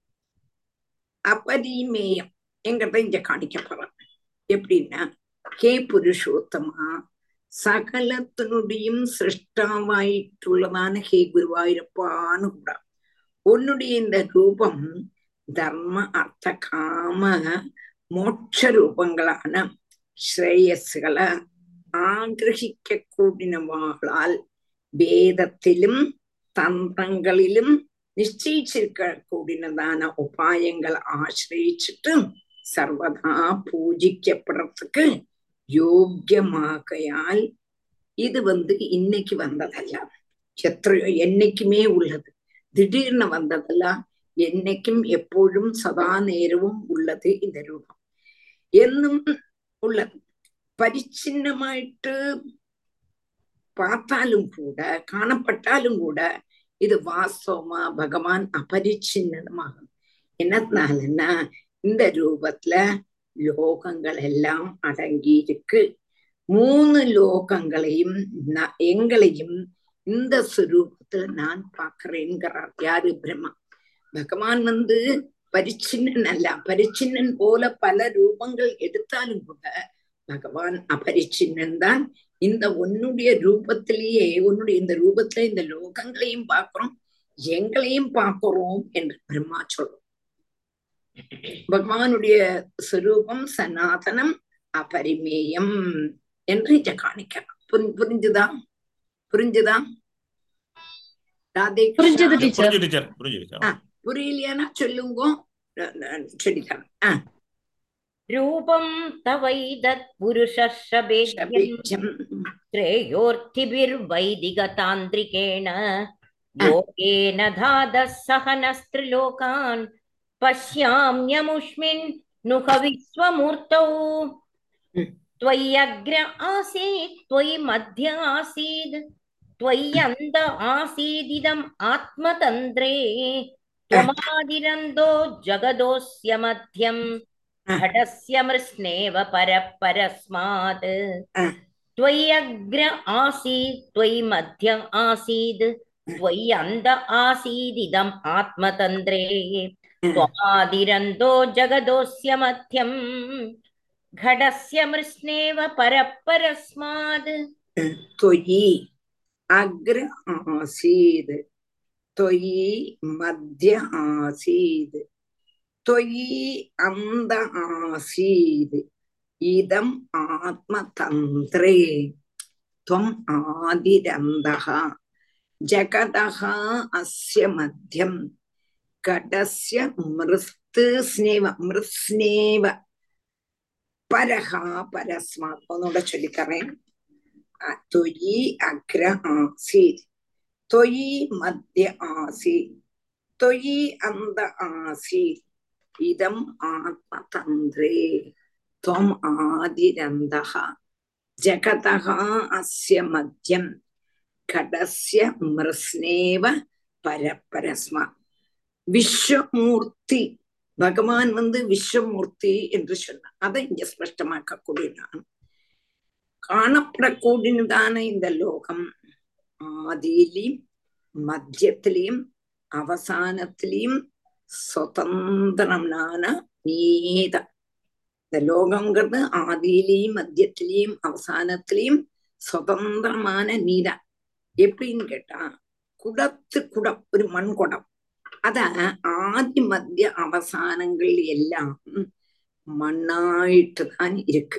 அபரிமேயம் என்கிட்ட இங்க காணிக்கப்படுறான். எப்படின்னா ஹே புருஷோத்தமா சகலத்தினுடையும் சிருஷ்டாவாയിട്ടുള്ളதான ஹே குருவாயூரப்பான்னு கூட உன்னுடைய இந்த ரூபம் தர்ம அர்த்த காம மோட்ச ரூபங்களான ஸ்ரேயஸ்களை ஆகிரகிக்க கூடினவாளால் வேதத்திலும் தந்திரங்களிலும் நிச்சயிச்சிருக்க கூடினதான உபாயங்களை ஆசிரியிச்சுட்டு சர்வதா பூஜிக்கப்படுறதுக்கு யோக்கியமாகையால் இது இன்னைக்கு வந்ததல்ல, எத்தையோ என்னைக்குமே உள்ளது. திடீர்னு வந்ததல்ல, என்னைக்கும் எப்போதும் சதா நேரமும் உள்ளது. இந்த ரூபம் എന്നും உள்ளது. പരിച്ഛിന്നമായിട്ട് பார்த்தாலும் கூட காணப்பட்டாலும் கூட இது வாஸ்தவமா பகவான் அபரிச்சின்னமாகும். என்னதுனாலன்னா இந்த ரூபத்துல லோகங்கள் எல்லாம் அடங்கி இருக்கு. 3 லோகங்களையும் எங்களையும் இந்த சுரூபத்துல நான் பாக்குறேங்கிறார். யாரு? பிரம்மா. பகவான் பரிச்சின்னன் அல்ல. பரிச்சின்னன் போல பல ரூபங்கள் எடுத்தாலும் கூட பகவான் அபரிச்சின்னன் தான். இந்த உன்னுடைய ரூபத்திலேயே உன்னுடைய இந்த ரூபத்துல இந்த லோகங்களையும் பார்க்கிறோம், எங்களையும் பார்க்கிறோம் என்று பிரம்மா சொல்றோம். பகவானுடைய சுரூபம் சனாதனம் அபரிமேயம் என்று இங்க காணிக்கலாம். புரிஞ்சுதா? புரிஞ்சுதா? ராதே புரியலையானா சொல்லுங்க, சொல்லித்தரேன். ரூபம் தவைதத் புருஷஸ்ரபேஜ்யம் श्रेयोर्थिभिर्वैदिकतान्त्रिकेण योगेन धादः सहनस्त्रिलोकान् पश्याम्यमुष्मिन् नुह विश्वमूर्तौ त्वय्यग्र आसीत् त्वयि मध्य आसीत् त्वय्यन्त आसीदिदम् आत्मतन्त्रे त्वमादिरन्दो जगदोऽस्य मध्यम् घटस्य मृत्स्नेव परस्मात् त्वय्यग्र आसीत् त्वयि मध्य आसीत् त्वय्यन्त आसीदिदम् आत्मतन्त्रे त्वमादिरन्दो जगदोऽस्य मध्यम् घटस्य मृत्स्नेव परस्मात् त्वयि अग्र आसीत् त्वयि मध्य आसीत् त्वयि अन्त आसीत् इदम् आत्मतन्त्रे त्वम् आदिरन्तः जगतः अस्य मध्यम् घटस्य मृत्स्नेव परः परस्मात् ഒന്നുകൂടെ ചൊല്ലിത്തറേ त्वयि अग्र आसीत् त्वयि मध्य आसीत् त्वयि अन्त आसीत् इदम् आत्मतन्त्रे त्वम् आदिरन्तः जगतः अस्य मध्यम् घटस्य मृत्स्नेव परस्मात् விஸ்வமூர்த்தி பகவான் விஸ்வமூர்த்தி என்று சொன்னார். அதை இங்க ஸ்பஷ்டமாக்க கூடினான். காணப்படக்கூடியதான இந்த லோகம் ஆதியிலையும் மத்தியத்திலையும் அவசானத்திலையும் சுதந்திரமான நீதான். இந்த லோகம்ங்கிறது ஆதியிலையும் மத்தியத்திலையும் அவசானத்திலையும் சுதந்திரமான நீதான். எப்படின்னு கேட்டா, குடம் ஒரு மண் குடம், அத ஆதி மத்திய அவசானங்கள் எல்லாம் மண்ணாயிட்டுதான் இருக்கு.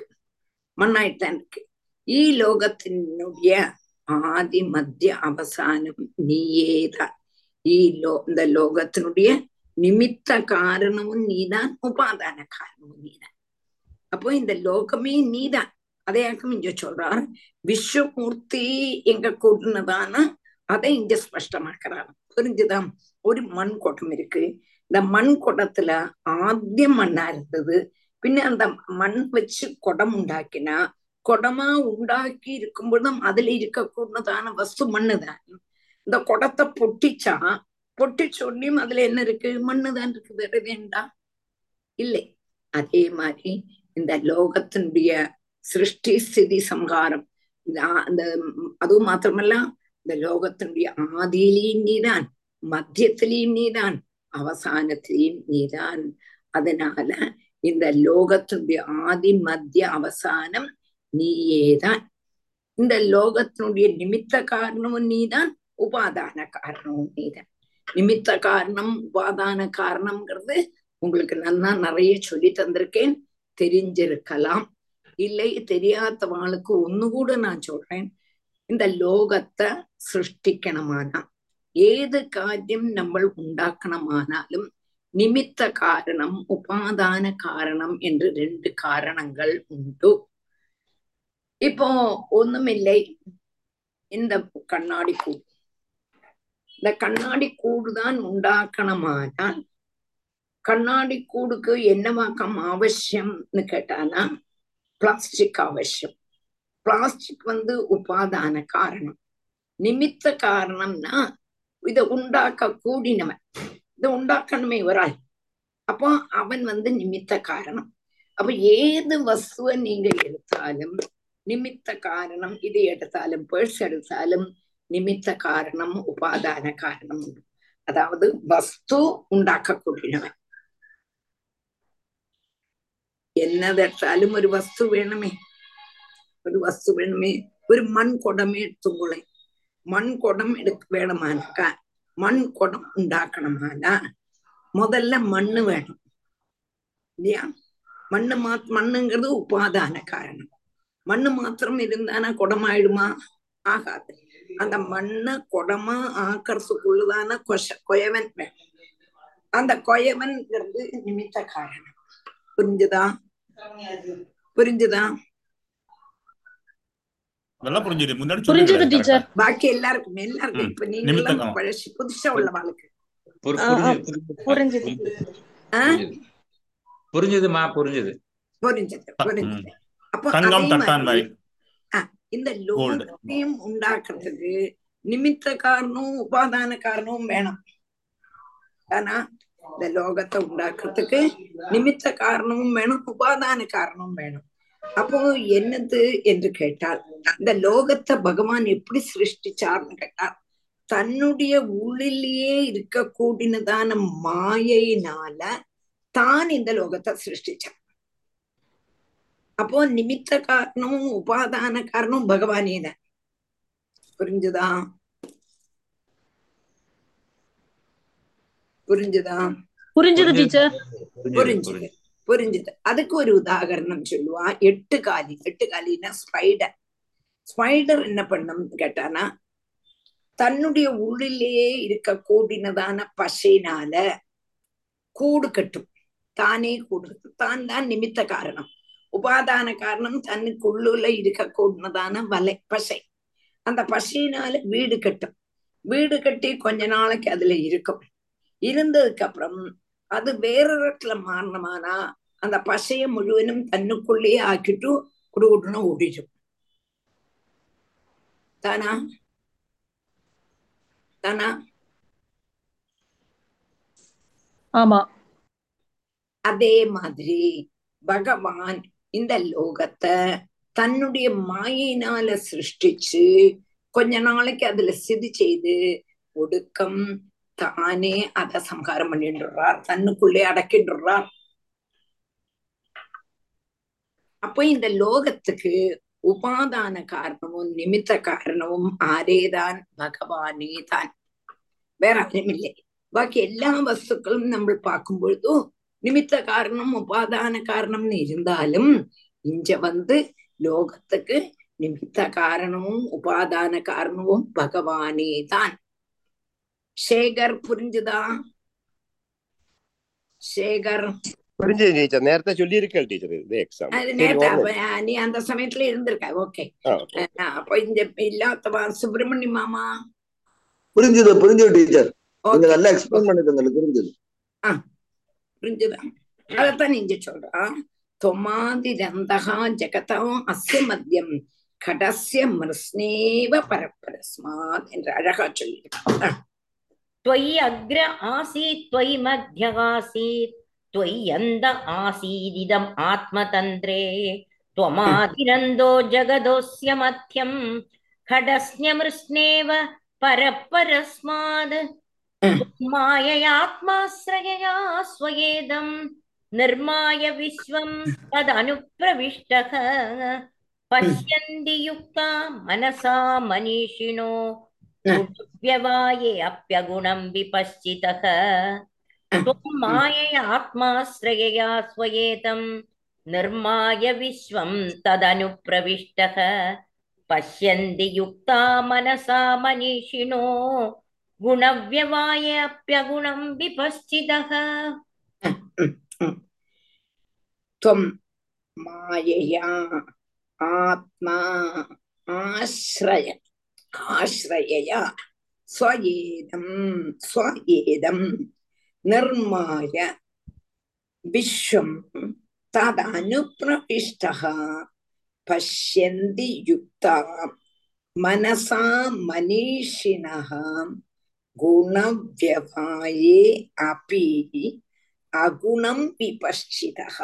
ഈ ലോകത്തിനുடைய ആദി മധ്യ അവസാനം നീയേതാൻ. இந்த லோகத்தினுடைய நிமித்த காரணமும் நீதான், உபாதான காரணமும் நீதான். அப்போ இந்த லோகமே நீதான். அதையாக்கும் இங்க சொல்றார். விஸ்வமூர்த்தி எங்க கூட்டினதான அதை இங்க ஸ்பஷ்டமாக்குறாரு. புரிஞ்சுதான்? ஒரு மண் குடம் இருக்கு. இந்த மண் குடத்துல ஆദ്യം மண்ணா இருந்தது. பின்ன அந்த மண் வச்சு குடம் உண்டாக்கினா, குடமா உண்டாக்கி இருக்கும்போதும் அதுல இருக்கக்கூடதான வஸ்து மண்ணுதான். இந்த குடத்தை பொட்டிச்சொன்னியும் அதுல என்ன இருக்கு? மண்ணுதான் இருக்குது. வேண்டா இல்லை. அதே மாதிரி இந்த லோகத்தினுடைய சிருஷ்டி ஸ்திதி சம்ஹாரம், அந்த அதுவும் மாத்திரமல்ல, இந்த லோகத்தினுடைய ஆதியிலையும் நீதான், மத்தியத்திலையும் நீதான், அவசானத்திலையும் நீதான். அதனால இந்த லோகத்தினுடைய ஆதி மத்திய அவசானம் நீயேதான். இந்த லோகத்தினுடைய நிமித்த காரணமும் நீதான், உபாதான காரணமும் நீதான். நிமித்த காரணம் உபாதான காரணம்ங்கிறது உங்களுக்கு நல்லா நிறைய சொல்லி தந்திருக்கேன், தெரிஞ்சிருக்கலாம். இல்லை தெரியாதவாளுக்கு ஒண்ணுகூட நான் சொல்றேன். இந்த லோகத்தை சிருஷ்டிக்கணுமானா, ஏது காரியம் நம்ம உண்டாக்கணுமானாலும் நிமித்த காரணம் உபாதான காரணம் என்று ரெண்டு காரணங்கள் உண்டு. இப்போ ஒண்ணுமில்லை, இந்த கண்ணாடி கூடு. இந்த கண்ணாடி கூடுதான் உண்டாக்கணுமானால் கண்ணாடி கூடுக்கு என்னவாக்கம் அவசியம்னு கேட்டானா, பிளாஸ்டிக் அவசியம். பிளாஸ்டிக் உபாதான காரணம். நிமித்த காரணம்னா இதை உண்டாக்க கூடினவன், இதை உண்டாக்கணுமே ஒரு அப்போ அவன் நிமித்த காரணம். அப்ப ஏது வஸ்துவை நீங்க எடுத்தாலும் நிமித்த காரணம். இதை எடுத்தாலும் பேர்ஸ் எடுத்தாலும் நிமித்த காரணம் உபாதான காரணம் உண்டு. அதாவது வஸ்து உண்டாக்க கூடினவன். என்னதெடுத்தாலும் ஒரு வஸ்து வேணுமே, ஒரு வஸ்து வேணுமே. ஒரு மண் குடமே எடுத்துங்களேன். மண் குடம் வேணுமானாக்கா, மண் குடம் உண்டாக்கணுமானா முதல்ல மண்ணு வேணும் இல்லையா? மண்ணுங்கிறது உபாதான காரணம். மண்ணு மாத்திரம் இருந்தானா குடமாயிடுமா? ஆகாது. அந்த மண்ணை குடமா ஆக்கிறதுக்குள்ளதான கொயவன் வேணும். அந்த கொயவன்ங்கிறது நிமித்த காரணம். புரிஞ்சுதா? நல்லா புரிஞ்சுது. முன்னாடி புரிஞ்சது சொல்லிருக்காரு டீச்சர். கரெக்டா. பாக்கி எல்லாருக்கும் இப்ப நீங்க நிமித்தம் எல்லாம் பழசி புதுசா உள்ளவாளுக்கு புரிஞ்சது. புரிஞ்சதுமா, புரிஞ்சது. புரிஞ்சது. அப்போ தங்கம் அதே தட்டான் மாதிரி மாதிரி இந்த லோகத்தையும் உண்டாக்குறதுக்கு நிமித்த காரணம் உபாதான காரணமும் வேணும். ஆனா இந்த லோகத்தை உண்டாக்குறதுக்கு நிமித்த காரணமும் வேணும், உபாதான காரணமும் வேணும். அப்போ என்னது என்று கேட்டால், இந்த லோகத்தை பகவான் எப்படி சிருஷ்டிச்சார்னு கேட்டால், தன்னுடைய உள்ளிலேயே இருக்கக்கூடியதான மாயையினால தான் இந்த லோகத்தை சிருஷ்டிச்சான். அப்போ நிமித்த காரணமும் உபாதான காரணமும் பகவானே தான். புரிஞ்சுதா? புரிஞ்சது டீச்சர். புரிஞ்சுது. அதுக்கு ஒரு உதாகரணம் சொல்லுவா. 8 காலினா ஸ்பைடர். ஸ்பைடர் என்ன பண்ணும்னு கேட்டானா, தன்னுடைய உள்ளிலேயே இருக்கக்கூடியதான பசையினால கூடு கட்டும். தானே கூடு கட்டும். தான் நிமித்த காரணம். உபாதான காரணம் தன்னுக்குள்ள இருக்கக்கூடியதான பசை. அந்த பசையினால வீடு கட்டும். வீடு கட்டி கொஞ்ச நாளைக்கு அதுல இருக்கும். இருந்ததுக்கு அப்புறம் அது வேற இடத்துல மாறணுமானா அந்த பசைய முழுவதும் தன்னுக்குள்ளேயே ஆக்கிட்டு குடுகுடுன்னு ஓடிடும். தானா? ஆமா. அதே மாதிரி பகவான் இந்த லோகத்தை தன்னுடைய மாயினால சிருஷ்டிச்சு கொஞ்ச நாளைக்கு அதுல சிதி செய்து ஒடுக்கம் தானே அதை சம்ஹாரம் பண்ணிடுறார், தன்னுக்குள்ளே அடக்கிடுறார். அப்போ இந்த லோகத்துக்கு உபாதான காரணமும் நிமித்த காரணமும் ஆரேதான்? பகவானே தான், வேற யாரும் இல்லை. பாக்கி எல்லா வஸ்துக்களும் நம்ம பார்க்கும் பொழுதும் நிமித்த காரணம் உபாதான காரணம்னு இருந்தாலும் இங்க லோகத்துக்கு நிமித்த காரணமும் உபாதான காரணமும் பகவானே தான். சேகர் புரிஞ்சுதா? சேகர் புரிஞ்சது டீச்சர். நேரத்தை சொல்லி இருக்கேன் டீச்சர். இது எக்ஸாம் நீ அந்த சமயத்துல இருந்திருக்க. ஓகே. அப்ப இந்த இல்லாதவா சுப்பிரமணிய மாமா புரிஞ்சது டீச்சர். நீங்க நல்லா எக்ஸ்பிளைன் பண்ணிருந்தீங்க. புரிஞ்சது. புரிஞ்சுதா? அதத்தான் நீங்க சொல்றா. தொமாதிரந்தகா ஜெகதம் அஸ்ய மத்தியம் கடஸ்ய மிருஸ்னேவ பரப்பரஸ்மாத் என்று அழகா சொல்லியிருக்காங்க. त्वयि अग्र आसीत् त्वयि मध्य आसीत् त्वयि अन्त आसीदिदम् आत्मतन्त्रे त्वमादिनन्दो जगदोऽस्य मध्यं खडस्य मृष्णेव परस्माद् माययात्माश्रयया स्वयेदं निर्माय विश्वं तदनुप्रविष्टः पश्यन्ति युक्ता मनसा मनीषिणो व्यवाये अप्यगुणं विपश्चितः त्वं मायया आत्माश्रयया स्वयेतं निर्माय विश्वं तदनुप्रविष्टः पश्यन्ति युक्ता मनसा मनीषिणो गुणव्यवाये अप्यगुणं विपश्चितः। त्वं मायया आत्मा आश्रयया स्वयेदं निर्माय विश्वं तदनुप्रविष्टः पश्यन्ति युक्ता मनसा मनीषिणः गुणव्यवाये अपि अगुणं विपश्चितः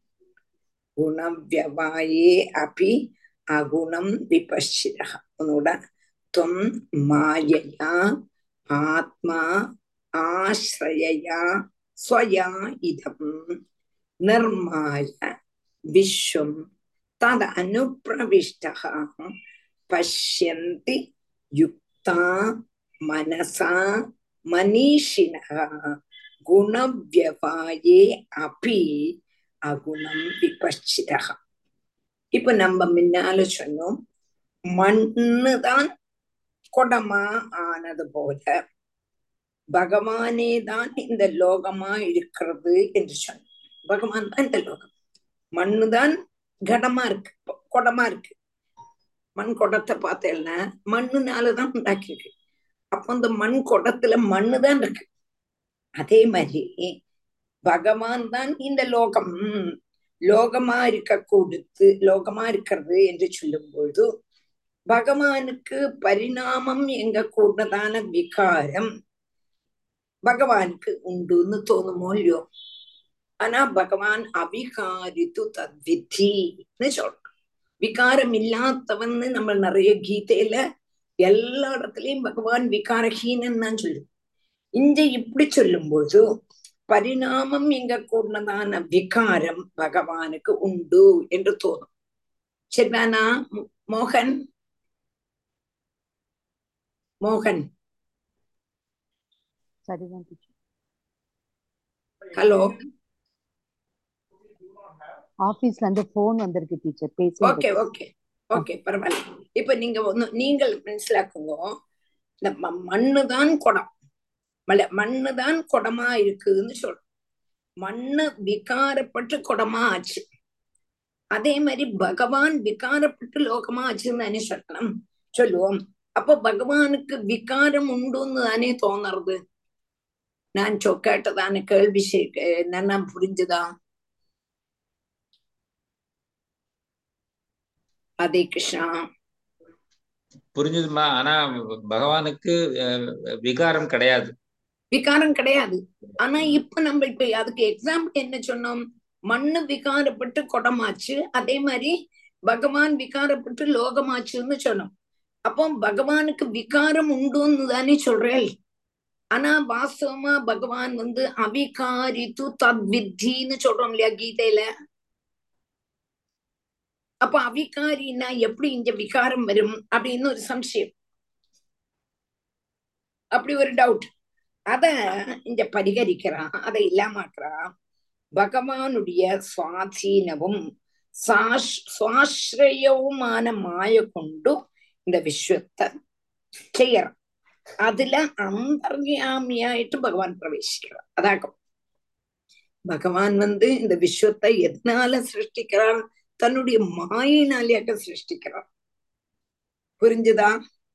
गुणव्यवाये अपि अगुणं विपश्चितः। त्वं मायया आत्मा आश्रयया स्वया इदं निर्माय विश्वं तदनुप्रविष्टः पश्यन्ति युक्ता मनसा मनीषिणः गुणव्यवाये अपि अगुणं विपश्चितः। இப்ப நம்ம முன்னால சொன்னோம், மண்ணுதான் கொடமா ஆனது போல பகவானே தான் இந்த லோகமா இருக்கிறது என்று சொன்னோம். பகவான் தான் இந்த லோகம். மண்ணுதான் கடமா இருக்கு, கொடமா இருக்கு. மண் குடத்தை பார்த்தேன்னா மண்ணுனாலதான் உண்டாக்கியிருக்கு. அப்ப அந்த மண் குடத்துல மண்ணுதான் இருக்கு. அதே மாதிரி பகவான் தான் இந்த லோகம் லோகமா லோகமா இருக்கிறது என்று சொல்லும் பொழுது பகவானுக்கு பரிணாமம் எங்க கூடதான விகாரம் பகவானுக்கு உண்டுன்னு தோணுமோ இல்லையோ? ஆனா பகவான் அவிகாரித்து தத்வித்தின்னு சொல்றான். விகாரம் இல்லாதவன்னு நம்ம நிறைய கீதையில எல்லா இடத்துலயும் பகவான் விகாரஹீனன் தான் சொல்லுது. இங்க இப்படி சொல்லும்போது பரிணாமம் எங்க கூடதான விகாரம் பகவானுக்கு உண்டு என்று தோணும். சரிதானா மோகன்? மோகன் ஹலோ. ஆபீஸ்ல இருந்து போன் வந்திருக்கு டீச்சர், பேசி. ஓகே ஓகே ஓகே, பரவாயில்ல. இப்ப நீங்கள் மனசிலாக்குங்க, இந்த மண்ணுதான் குடம், மண்ணுதான் குடமா இருக்குதுன்னு சொல்றோம். மண்ணு விகாரப்பட்டு குடமா ஆச்சு. அதே மாதிரி பகவான் விகாரப்பட்டு லோகமா ஆச்சுன்னு தானே சொல்லணும் சொல்லுவோம். அப்ப பகவானுக்கு விகாரம் உண்டுன்னு தானே தோணுறது. நான் கேட்டதான கேள்வி என்னன்னா புரிஞ்சுதா? அதே கிருஷ்ணா புரிஞ்சுதுமா. ஆனா பகவானுக்கு விகாரம் கிடையாது. விகாரம் கிடையாது. ஆனா இப்ப நம்ம அதுக்கு எக்ஸாம்பிள் என்ன சொன்னோம்? மண்ணு விகாரப்பட்டு குடமாச்சு, அதே மாதிரி பகவான் விகாரப்பட்டு லோகமாச்சுன்னு சொன்னோம். அப்போ பகவானுக்கு விகாரம் உண்டுன்னு தானே சொல்றேன். ஆனா வாஸ்தவமா பகவான் அவிகாரித்து தத்வித்தின்னு சொல்றோம் இல்லையா கீதையில? அப்ப அவிகாரின்னா எப்படி இங்க விகாரம் வரும் அப்படின்னு ஒரு சம்சயம், அப்படி ஒரு டவுட். அத இங்க பரிகரிக்கிறான், அதை இல்லாமக்கிறான். பகவானுடைய சுவாதீனவும் சுவாஸ்ரயவுமான மாய கொண்டு இந்த விஸ்வத்தை செய்யறான். அதுல அந்தர்யாமியாயிட்டு பகவான் பிரவேசிக்கிறான். அதாகும் பகவான் இந்த விஸ்வத்தை எதனால சிருஷ்டிக்கிறான்? தன்னுடைய மாயினாலேயாக சிருஷ்டிக்கிறான். புரிஞ்சுதா?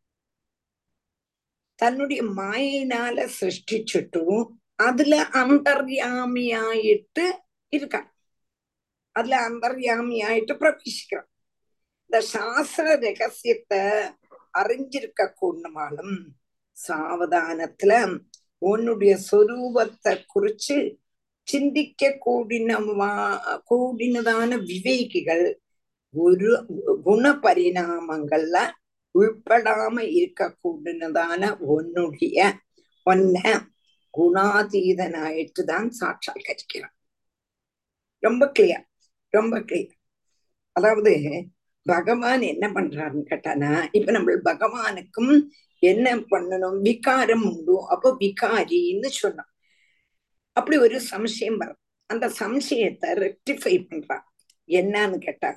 தன்னுடைய மாயினால சிருஷ்டிச்சுட்டும் அதுல அந்தர்யாமியாயிட்டு இருக்கான். அதுல அந்தர்யாமியாயிட்டு பிரவேசிக்கிறான். இந்த சாஸ்திர ரகசியத்தை அறிஞ்சிருக்க கூடமாலும் சாவதானத்துல உன்னுடைய சொரூபத்தை குறிச்சு சிந்திக்க கூடினதான விவேகிகள் ஒரு குண பரிணாமங்கள்ல உள்படாம இருக்க கூடினதான ஒன்ன குணாதீதனாயிட்டு தான் சாட்சாத்கரிக்கிறான். ரொம்ப கிளியர், ரொம்ப கிளியர். அதாவது பகவான் என்ன பண்றாருன்னு கேட்டானா, இப்ப நம்ம பகவானுக்கும் என்ன பண்ணணும்? விகாரம் உண்டு, அப்போ விகாரின்னு சொன்னோம். அப்படி ஒரு சம்சயம் வரும். அந்த சம்சயத்தை ரெக்டிஃபை பண்றான். என்னன்னு கேட்டா,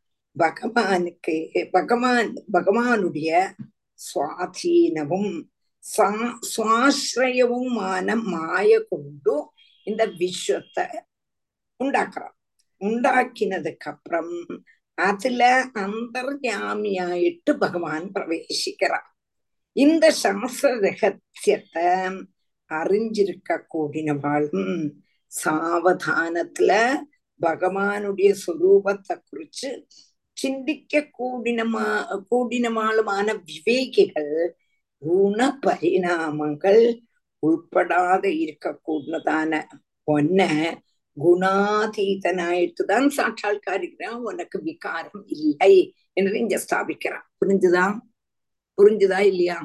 பகவானுடைய சுவாதீனமும் சுவாஸ்ரயவுமான மாய கொண்டு இந்த விஸ்வத்தை உண்டாக்குறான். உண்டாக்கினதுக்கு அப்புறம் அதுல அந்தர்யாமியாயிட்டு பகவான் பிரவேசிக்கிறான். இந்த சாஸ்திர ரகசியத்தை அறிஞ்சிருக்க கூடினவாளும் சாவதானத்துல பகவானுடைய சுரூபத்தை குறிச்சு சிந்திக்க கூடினமாளுமான விவேகிகள் குண பரிணாமங்கள் உள்படாத இருக்க கூடதான ஒன்ன குணாதீதனாயிட்டுதான் சாட்சாத்காரிக்கிறான். உனக்கு விகாரம் இல்லை என்று இங்க ஸ்தாபிக்கிறான். புரிஞ்சுதா இல்லையா?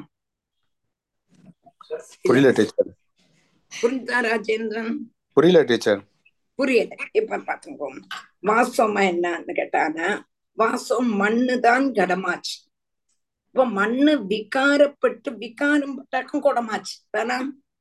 புரியல டீச்சர். புரிஞ்சுதா ராஜேந்திரன்? புரியல டீச்சர். புரியல. இப்ப பாத்துக்கோ, வாசமா என்னன்னு கேட்டானா, வாசம் மண்ணுதான் கடமாச்சு. இப்ப மண்ணு விகாரப்பட்டு விகாரம் பட்டாக்கும் குடமாச்சு தானா?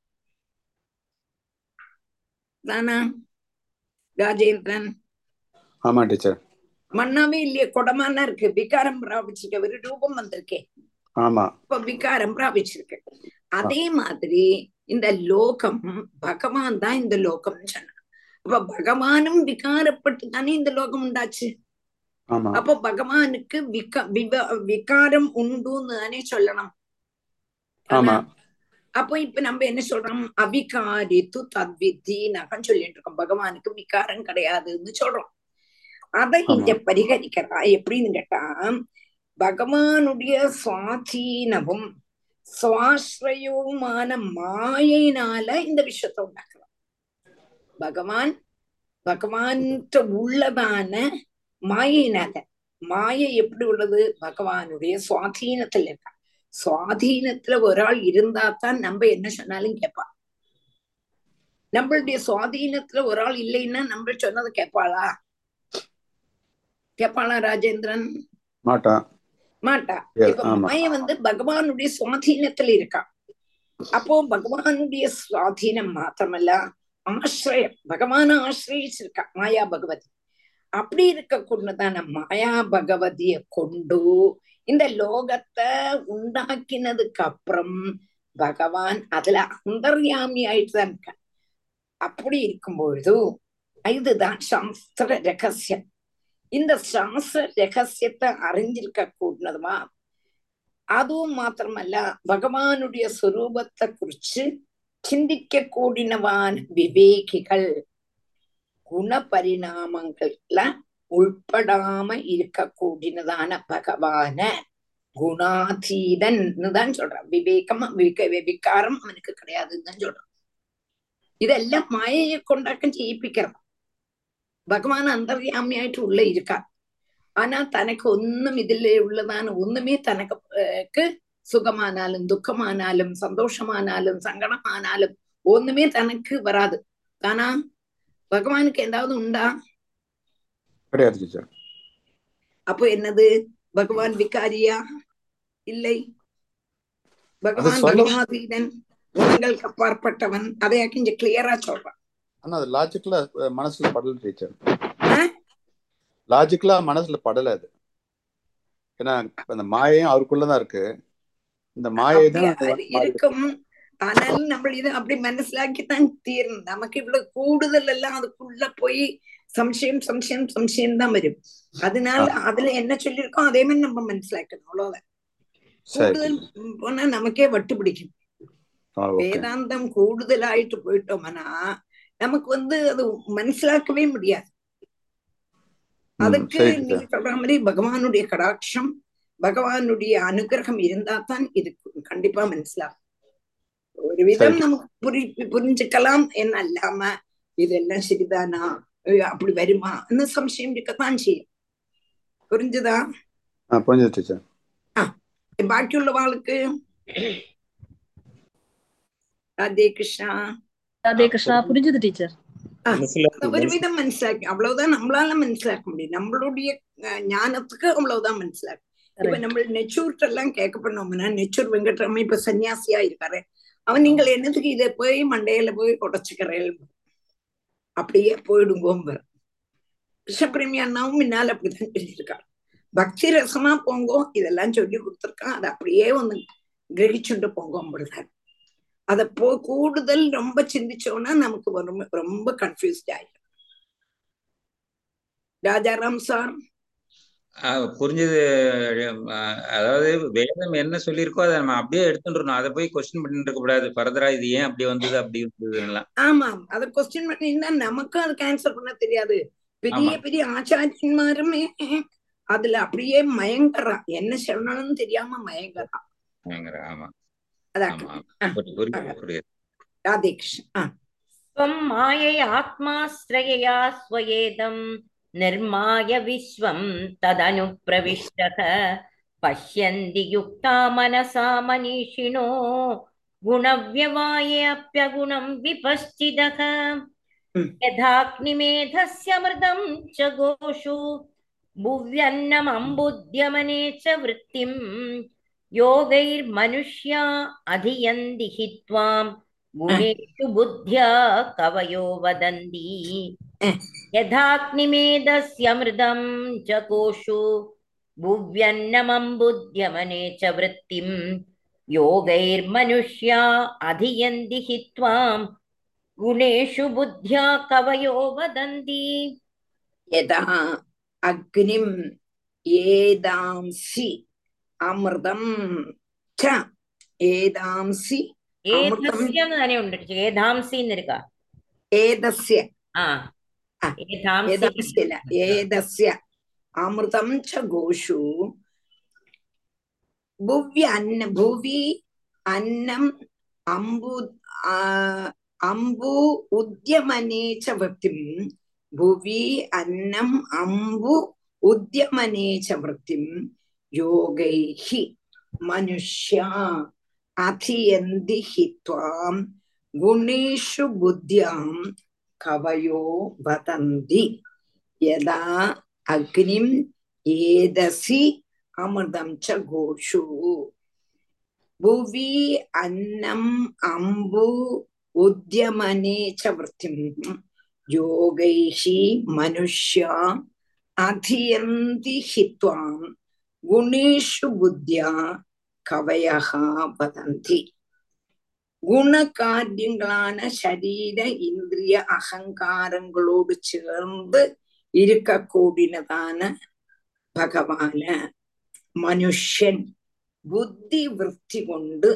ராஜேந்திரன்? ஆமா டீச்சர். மண்ணாவே இல்லையே, குடமானா இருக்கு. விகாரம் பிராபிச்சிருக்க, ஒரு ரூபம் வந்திருக்கே. ஆமா, இப்ப விகாரம் பிராபிச்சிருக்கு. அதே மாதிரி இந்த லோகம் பகவான் தான் இந்த லோகம் சொன்ன. அப்ப பகவானும் விகாரப்பட்டு தானே இந்த லோகம் உண்டாச்சு. ஆமா அப்போ பகவானுக்கு விகாரம் உண்டுன்னு தானே சொல்லணும். ஆமா அப்போ இப்ப நம்ம என்ன சொல்றோம், அவிகாரித்து தத்வித்தி நகம் சொல்லிட்டு இருக்கோம். பகவானுக்கு விகாரம் கிடையாதுன்னு சொல்றோம். அதை இங்க பரிகரிக்கிறா எப்படின்னு கேட்டா, பகவானுடைய சுவாதீனமும் சுவாஸ்ரயவுமான மாயினால இந்த விஷயத்தை உண்டாக்கலாம். பகவான்கிட்ட உள்ளதான மாயினால. மாயை எப்படி உள்ளது? பகவானுடைய சுவாதீனத்துல இருக்கா. சுவாதீனத்துல ஒரு ஆள் இருந்தா தான் நம்ம என்ன சொன்னாலும் கேட்பான். நம்மளுடைய சுவாதீனத்துல ஒரு ஆள் இல்லைன்னா நம்ம சொன்னதை கேட்பாளா? கேட்பாளா ராஜேந்திரன்? மாட்டா. இப்ப மாய பகவானுடைய சுவாதீனத்துல இருக்கா. அப்போ பகவானுடைய சுவாதீனம் மாத்திரமல்ல, ஆசிரியம், பகவான ஆசிரியிருக்கா மாயா பகவதி. அப்படி இருக்க கொண்டுதான மாயா பகவதிய கொண்டு இந்த லோகத்தை உண்டாக்கினதுக்கு அப்புறம் பகவான் அதுல அந்தர்யாமி ஆயிட்டுதான் இருக்க. அப்படி இருக்கும் பொழுது இதுதான் சாஸ்திர ரகசியம். இந்த சாஸ்திர ரகசியத்தை அறிஞ்சிருக்க கூடதுமா. அதுவும் மாத்திரமல்ல, பகவானுடைய சுரூபத்தை குறிச்சு சிந்திக்க கூடினவான விவேகிகள் குணபரிணாமங்கள்ல உள்படாம இருக்க கூடினதான பகவான குணாதீதன் தான் சொல்றான். விகாரம் அவனுக்கு கிடையாதுன்னு தான் சொல்றான். இதெல்லாம் மாயையை கொண்டாக்கம் செய்யிப்பிக்கிறான். பகவான் அந்தர்யாமியாயிட்டு உள்ள இருக்கா. ஆனா தனக்கு ஒன்னும் இதுல உள்ளதான ஒண்ணுமே தனக்கு சுகமானாலும் துக்கமானாலும் சந்தோஷமானாலும் சங்கடமானாலும் ஒண்ணுமே தனக்கு வராது. தானா பகவானுக்கு ஏதாவது உண்டா? கிடையாது. அப்போ என்னது? பகவான் விகாரியா? இல்லை. பகவான் குணாதீதன், குணங்களுக்கு அப்பாற்பட்டவன். அதை இங்க கிளியரா சொல்றான். ஆனா அது லாஜிக்கலா மனசுல படல டீச்சர். லாஜிக்கலா மனசுல படல அது. ஏன்னா அந்த மாயையும் அவருக்குள்ளதான் இருக்கு. இந்த மாயை தான் இருக்கும். ஆனாலும் நம்ம இதை அப்படி மனசிலாக்கித்தான் தீரணும். நமக்கு இவ்வளவு கூடுதல் எல்லாம் அதுக்குள்ள போய் சம்சயம் சம்சயம் சம்சயம் தான் வரும். அதனால அதுல என்ன சொல்லியிருக்கோம் அதே மாதிரி நம்ம மனசிலாக்கணும். அவ்வளவுதான். கூடுதல் போனா நமக்கே வட்டு பிடிக்கும். வேதாந்தம் கூடுதலாயிட்டு போயிட்டோம்னா நமக்கு அது மனசிலாக்கவே முடியாது. அதுக்கு நீங்க சொல்ற மாதிரி பகவானுடைய கடாட்சம், பகவானுடைய அனுகிரகம் இருந்தா தான் இது கண்டிப்பா மனசிலாகும். ஒரு விதம் நமக்கு புரிஞ்சுக்கலாம். என்ன அல்லாம இதெல்லாம் சரிதானா, அப்படி வருமா சம்சயம் இருக்கத்தான் செய்யும். புரிஞ்சுதா? பாக்கியுள்ளவாளுக்கு ராதே கிருஷ்ணா. ராதே கிருஷ்ணா. புரிஞ்சுது டீச்சர். ஒரு விதம் மனசிலாக்கி அவ்வளவுதான் நம்மளால மனசிலாக்க முடியும். நம்மளுடைய ஞானத்துக்கு அவ்வளவுதான் மனசிலாக்க. இப்ப நம்ம நெச்சூர்ட்ட எல்லாம் கேட்க பண்ணோம்னா, நெச்சூர் வெங்கட்ராமன் இப்ப சன்னியாசியா இருக்காரு. அவன் நீங்கள் என்னத்துக்கு இதை போய் மண்டையில போய் உடச்சுக்கிறேன், அப்படியே போயிடுங்கோங்க. கிருஷ்ணபிரேமி அண்ணாவும் முன்னால் அப்படிதான் சொல்லியிருக்காரு. பக்தி ரசமா போங்கோ, இதெல்லாம் சொல்லி கொடுத்துருக்கான். அதை அப்படியே கிரகிச்சுட்டு போங்கோங்கிறார். அத கூடுதல் ரொம்ப சிந்திச்சோம்னா நமக்கு ரொம்ப கன்ஃபியூஸ்ட் ஆயிடும். ராஜாராம் சார் புரிஞ்சது. அதாவது வேதம் என்ன சொல்லியிருக்கோ அதை நம்ம அப்படியே எடுத்துட்டுறோம். அதை போய் கொஸ்டின் பண்ணிட்டு இருக்க கூடாது. ஃபர்தரா இது ஏன் அப்படி வந்தது அப்படி இருந்ததுலாம். ஆமா, அதை கொஸ்டின் பண்ணிருந்தா நமக்கும் அதுக்கு ஆன்சர் பண்ண தெரியாது. பெரிய பெரிய ஆச்சாரியன்மாருமே அதுல அப்படியே மயங்கறான். என்ன சொல்லணும்னு தெரியாம மயங்கறான். ஆமா, ராதே கிருஷ்ணா. ஸ்வம் மாயை ஆத்மாஸ்ரயயா ஸ்வயேதம் நிர்மாய விஸ்வம் ததனுப்ரவிஷ்டக பஷ்யந்தி யுக்தா மனசா மனிஷினோ குணவ்யவாயே அப்யகுணம் விபஷ்சிதக யதாக்னிமேதஸ்ய மிருதம் ச கோஷு புவ்யன்னம் அம்புத்யமனே ச விருத்திம் யோகைர்மனுஷ்யா அதியந்தி ஹித்வாம் குணேஷு புத்யா கவயோ வதந்தி யதாக்னிமேதஸ்ய மிருதம் ச கோஷு புவ்யன்னமம்புத்யமனே ச விருத்திம் யோகைர்மனுஷ்யா அதியந்தி ஹித்வாம் குணேஷு புத்யா கவயோ வதந்தி. யதா அக்னிம் ஏதாம்சி அமிர்தம் ச ஏதாம்சி அமிர்தம் ஏதஸ்யன்னு தானே உண்டு டீச்சர். ஏதாம்சின்னு இருக்கா? ஏதஸ்ய ஆ ஏதாம்சி ஏதாம்சில ஏதஸ்ய அமிர்தம் ச கோஷு புவி அன்னம் அம்பு அம்பு உத்யமனே ச விருத்திம் புவி அன்னம் அம்பு உத்யமனே ச விருத்திம் யோகைஹி மனுஷ்யா அதியந்தி ஹி த்வாம் குணேஷு புத்யாம் கவயோ வதந்தி யதா அக்னிம் ஏதசி அமிர்தம் ச கோஷு புவி அன்னம் அம்பு உத்யமனே ச விருத்திம் யோகைஹி மனுஷ்யா அதியந்தி ஹி த்வாம் குணேஷு புத்யா கவயஹ வதந்தி. குணகாரியங்களான சரீர இந்திரிய அகங்காரங்களோடு சேர்ந்து இருக்கக்கூடியதான பகவான மனுஷன் புத்தி விருத்தி கொண்டு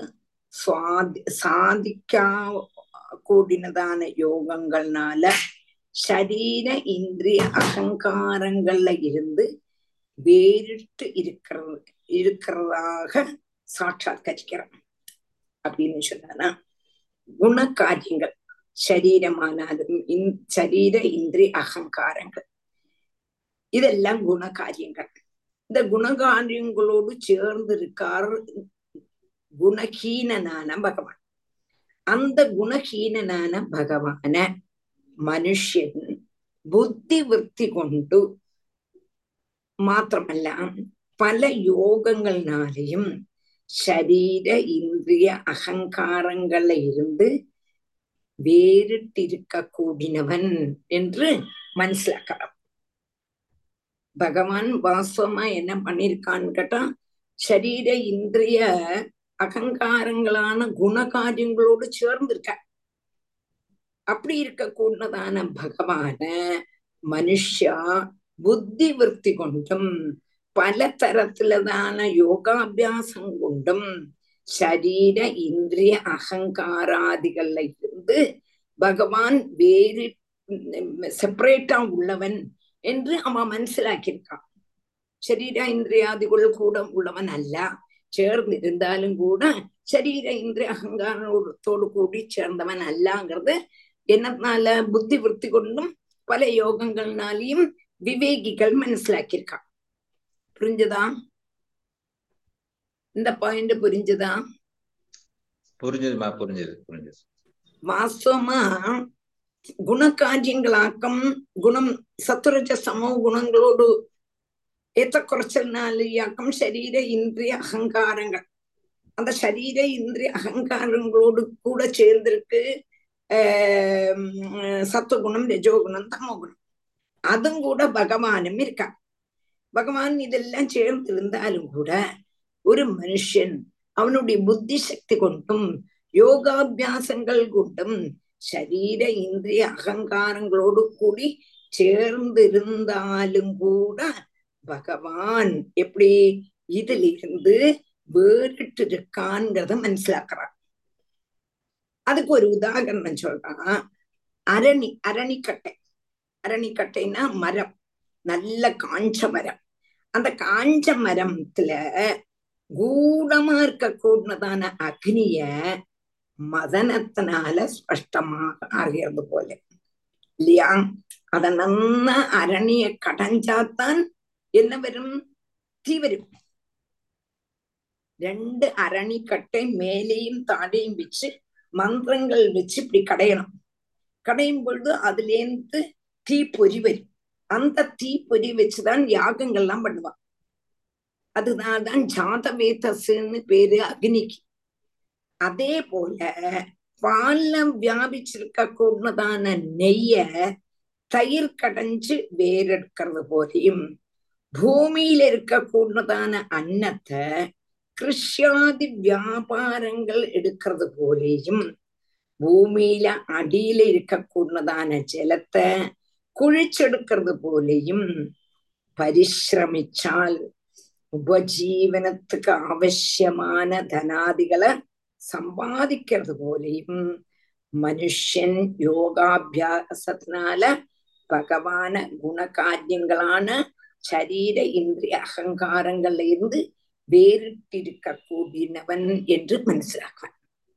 சாதிக்கா கூடினதான யோகங்கள்னால சரீர இந்திரிய அகங்காரங்கள்ல இருந்து வேறிட்டு இருக்கிறதாக சாட்சாத்கரிக்கிறான் அப்படின்னு சொன்னா குணகாரியங்கள் சரீரமானாலும் சரீர இந்திரிய அகங்காரங்கள் இதெல்லாம் குணகாரியங்கள். இந்த குணகாரியங்களோடு சேர்ந்து இருக்கார் குணஹீனனான பகவான். அந்த குணஹீனனான பகவான மனுஷன் புத்தி விருத்தி கொண்டு மாத்திரமல்ல பல யோகங்கள்னாலையும் சரீர இந்திரிய அகங்காரங்கள்ல இருந்து வேறிட்டிருக்க கூடினவன் என்று மனசிலாக்கலாம். பகவான் வாஸ்தவமா என்ன பண்ணிருக்கான்னு கேட்டா சரீர இந்திரிய அகங்காரங்களான குணகாரியங்களோடு சேர்ந்திருக்க. அப்படி இருக்க கூடதான பகவான மனுஷா புத்தி விருத்தி கொண்டும் பல தரத்திலதான யோகாபியாசம் கொண்டும் சரீர இந்திரிய அகங்காராதிகள்ல இருந்து பகவான் வேறு செப்பரேட்டா உள்ளவன் என்று அவன் மனசிலாக்கியிருக்கான். சரீர இந்திரியாதிகள் கூட உள்ளவன் அல்ல, சேர்ந்து இருந்தாலும் கூட சரீர இந்திரிய அகங்காரத்தோடு கூடி சேர்ந்தவன் அல்லங்கிறது என்னனால புத்தி விருத்தி கொண்டும் பல யோகங்கள்னாலையும் விவேகிகள் மனசிலாக்கியிருக்கான். புரிஞ்சுதா? இந்த பாயிண்ட் புரிஞ்சுதா? புரிஞ்சதுமா, புரிஞ்சது புரிஞ்சது. வாஸ்தவமா குணகாரியங்களாக்கம் குணம் சத்துரஜ சமோ குணங்களோடு ஏத்த குறைச்சல்னாலியாக்கம் சரீர இந்திரிய அகங்காரங்கள். அந்த சரீர இந்திரிய அகங்காரங்களோடு கூட சேர்ந்திருக்கு சத்துவகுணம் ரஜோகுணம் தமோகுணம். அதுவும் கூட பகவானும் இருக்கா. பகவான் இதெல்லாம் சேர்ந்து இருந்தாலும் கூட ஒரு மனுஷன் அவனுடைய புத்தி சக்தி கொண்டும் யோகாபியாசங்கள் கொண்டும் சரீர இந்திரிய அகங்காரங்களோடு கூடி சேர்ந்திருந்தாலும் கூட பகவான் எப்படி இதிலிருந்து வேறிட்டு இருக்கான்ங்கிறத மனசிலாக்குறான். அதுக்கு ஒரு உதாரணம் சொல்றான். அரணிக்கட்டை. அரணிக்கட்டைன்னா மரம், நல்ல காஞ்ச மரம். அந்த காஞ்ச மரத்துல கூடமா இருக்க கூடதான அக்னிய மதனத்தினால ஸ்பஷ்டமாக அறியறது போல இல்லையா? அத நன்ன அரணிய கடைஞ்சாத்தான் என்ன வரும்? தீ வரும். 2 அரணிக்கட்டை மேலேயும் தாடையும் வச்சு மந்திரங்கள் வச்சு இப்படி கடையணும். கடையும் பொழுது அதுல இருந்து தீ பொறி வரும். அந்த தீ பொறி வச்சுதான் யாகங்கள்லாம் பண்ணுவான். அதுதான் ஜாதவேதஸ்ன்னு பேரு அக்னிக்கு. அதே போல பால்ல வியாபிச்சிருக்க கூடதான நெய்ய தயிர் கடைஞ்சு வேறெடுக்கிறது போலையும் பூமியில இருக்க கூடதான அன்னத்தை கிருஷ்யாதி வியாபாரங்கள் எடுக்கிறது போலேயும் பூமியில அடியில இருக்க கூடதான ஜலத்தை குழிச்செடுக்கிறது போலேயும் പരിശ്രമിച്ചാൽ ഉപജീവനத்துக்கு ആവശ്യமான தனாதிகளை சம்பாதிக்கிறது போலையும் மனுஷன் யோகாபியாசத்தினால பகவான குணகாரியங்களான சரீர இந்திரிய அகங்காரங்கள்ல இருந்து வேறிட்டிருக்க கூடினவன் என்று மனசிலாக்குவான்.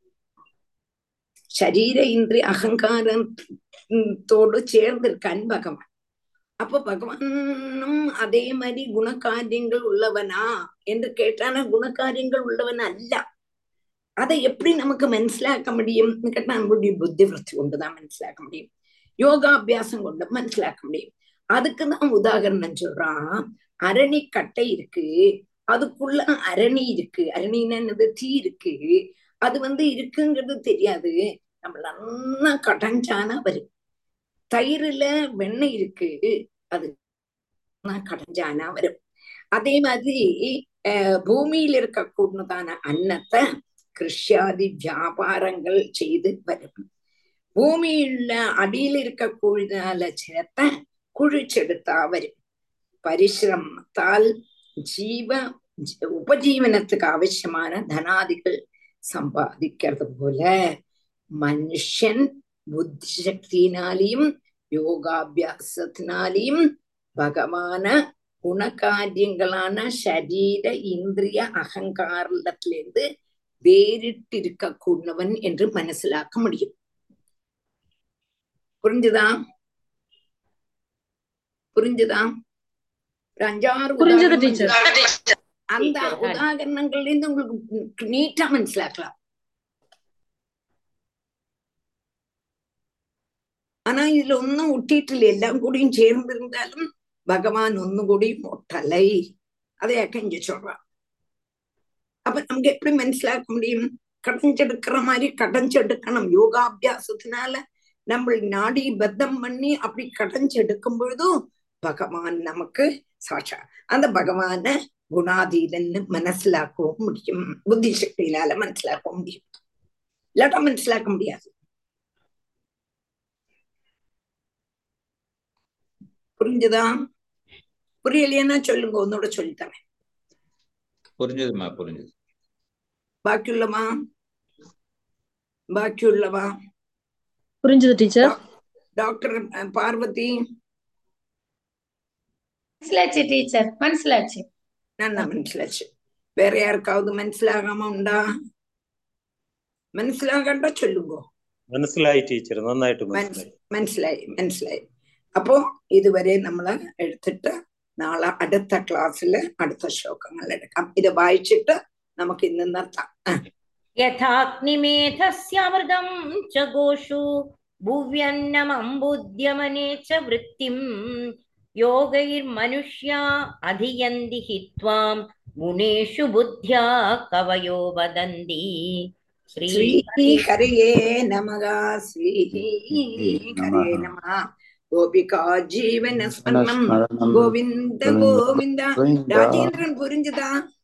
சரீர இந்திரிய அகங்காரத்தோடு சேர்ந்திருக்கான் பகவான். அப்போ பகவானும் அதே மாதிரி குணகாரியங்கள் உள்ளவனா என்று கேட்டான குணகாரியங்கள் உள்ளவன் அல்ல. அதை எப்படி நமக்கு மனசிலாக்க முடியும் கேட்டா நம்மளுடைய புத்தி விருத்தி கொண்டுதான் மனசிலாக்க முடியும், யோகாபியாசம் கொண்டு மனசிலாக்க முடியும். அதுக்குதான் உதாரணம் சொல்றான். அரணிக்கட்டை இருக்கு, அதுக்குள்ள அரணி இருக்கு. அரணின்னா என்னது? தீ இருக்கு. அது இருக்குங்கிறது தெரியாது, நம்ம நல்லா கடைஞ்சானா வரும். தயிர்ல வெண்ணெய் இருக்கு, அது கடைஞ்சானா வரும். அதே மாதிரி பூமியில இருக்க கூடதான அன்னத்தை கிருஷ்யாதி வியாபாரங்கள் செய்து வரும். பூமியில அடியில் இருக்க கூடால ஜலத்தை குழிச்செடுத்தா வரும். பரிசிரமத்தால் உபஜீவனத்துக்கு அவசியமான தனாதிகள் சம்பாதிக்கிறது போல மனுஷன் புத்தி சக்தியினாலையும் யோகாபியாசத்தினாலையும் பகவான குணகாரியங்களான சரீர இந்திரிய அகங்காரத்திலிருந்து வேறிட்டிருக்க கூடவன் என்று மனசிலாக்க முடியும். புரிஞ்சுதா? புரிஞ்சுதா? ஒரு 5-6 அந்த உதாரணங்கள்ல இருந்து உங்களுக்கு நீட்டா மனசிலாக்கலாம். ஆனா இதுல ஒன்னும் ஒட்டிட்டு எல்லாம் கூடயும் சேர்ந்திருந்தாலும் பகவான் ஒன்னுകൂടിയും ஒட்டலை. அதையாக்க இங்க சொல்றான். அப்ப நமக்கு எப்படி மனசிலாக்க முடியும்? கடைஞ்செடுக்கிற மாதிரி கடைஞ்செடுக்கணும். யோகாபியாசத்தினால நம்ம நாடி பத்தம் பண்ணி அப்படி கடைஞ்செடுக்கும் பொழுதும் பகவான் நமக்கு சாட்சா. அந்த பகவான குணாதீதன்னு மனசிலாக்கவும் முடியும், புத்தி சக்தியினால மனசிலாக்க முடியும். இல்லாட்டா மனசிலாக்க முடியாது. புரிஞ்சுதா? புரியலையா சொல்லுங்க, ஒன்னோட சொல்லித்தரேன். புரிஞ்சதுமா? புரிஞ்சது. பாக்கியுள்ளவா? பாக்கியுள்ளவா? புரிஞ்சது டீச்சர். டாக்டர் பார்வதி മനസ്സിലാച്ചു ടീച്ചർ, മനസ്സിലാച്ചു. നന്നാ മനസ്സിലാച്ചു. വേറെ ആർക്കാവത് മനസ്സിലാകാമ ഉണ്ടാ? മനസ്സിലാകണ്ട ചൊല്ലുങ്കോ. മനസ്സിലായി ടീച്ചർ, നന്നായിട്ട് മനസ്സിലായി. മനസ്സിലായി. അപ്പോ ഇതുവരെ നമ്മള് എടുത്തിട്ട് നാളെ അടുത്ത ക്ലാസ്സില് അടുത്ത ശ്ലോകങ്ങൾ എടുക്കാം. ഇത് വായിച്ചിട്ട് നമുക്ക് ഇന്ന് നിർത്താം. യഥാഗ്നിമേധസ്യമൃതം ച ഗോഷു ഭുവ്യന്നമംബുദ്യമനേ ച വൃത്തിം യോഗൈർമനുഷ്യാ അധിയന്തി ഹി ത്വാം ഗുണേഷു ബുദ്ധ്യാ കവയോ വദന്തി. ശ്രീ ഹരയേ നമഃ. ശ്രീ ഹരയേ നമഃ. ഗോപികാ ജീവന സ്മരണം ഗോവിന്ദ ഗോവിന്ദ. രാജേന്ദ്രൻ പുരിഞ്ചുതാ?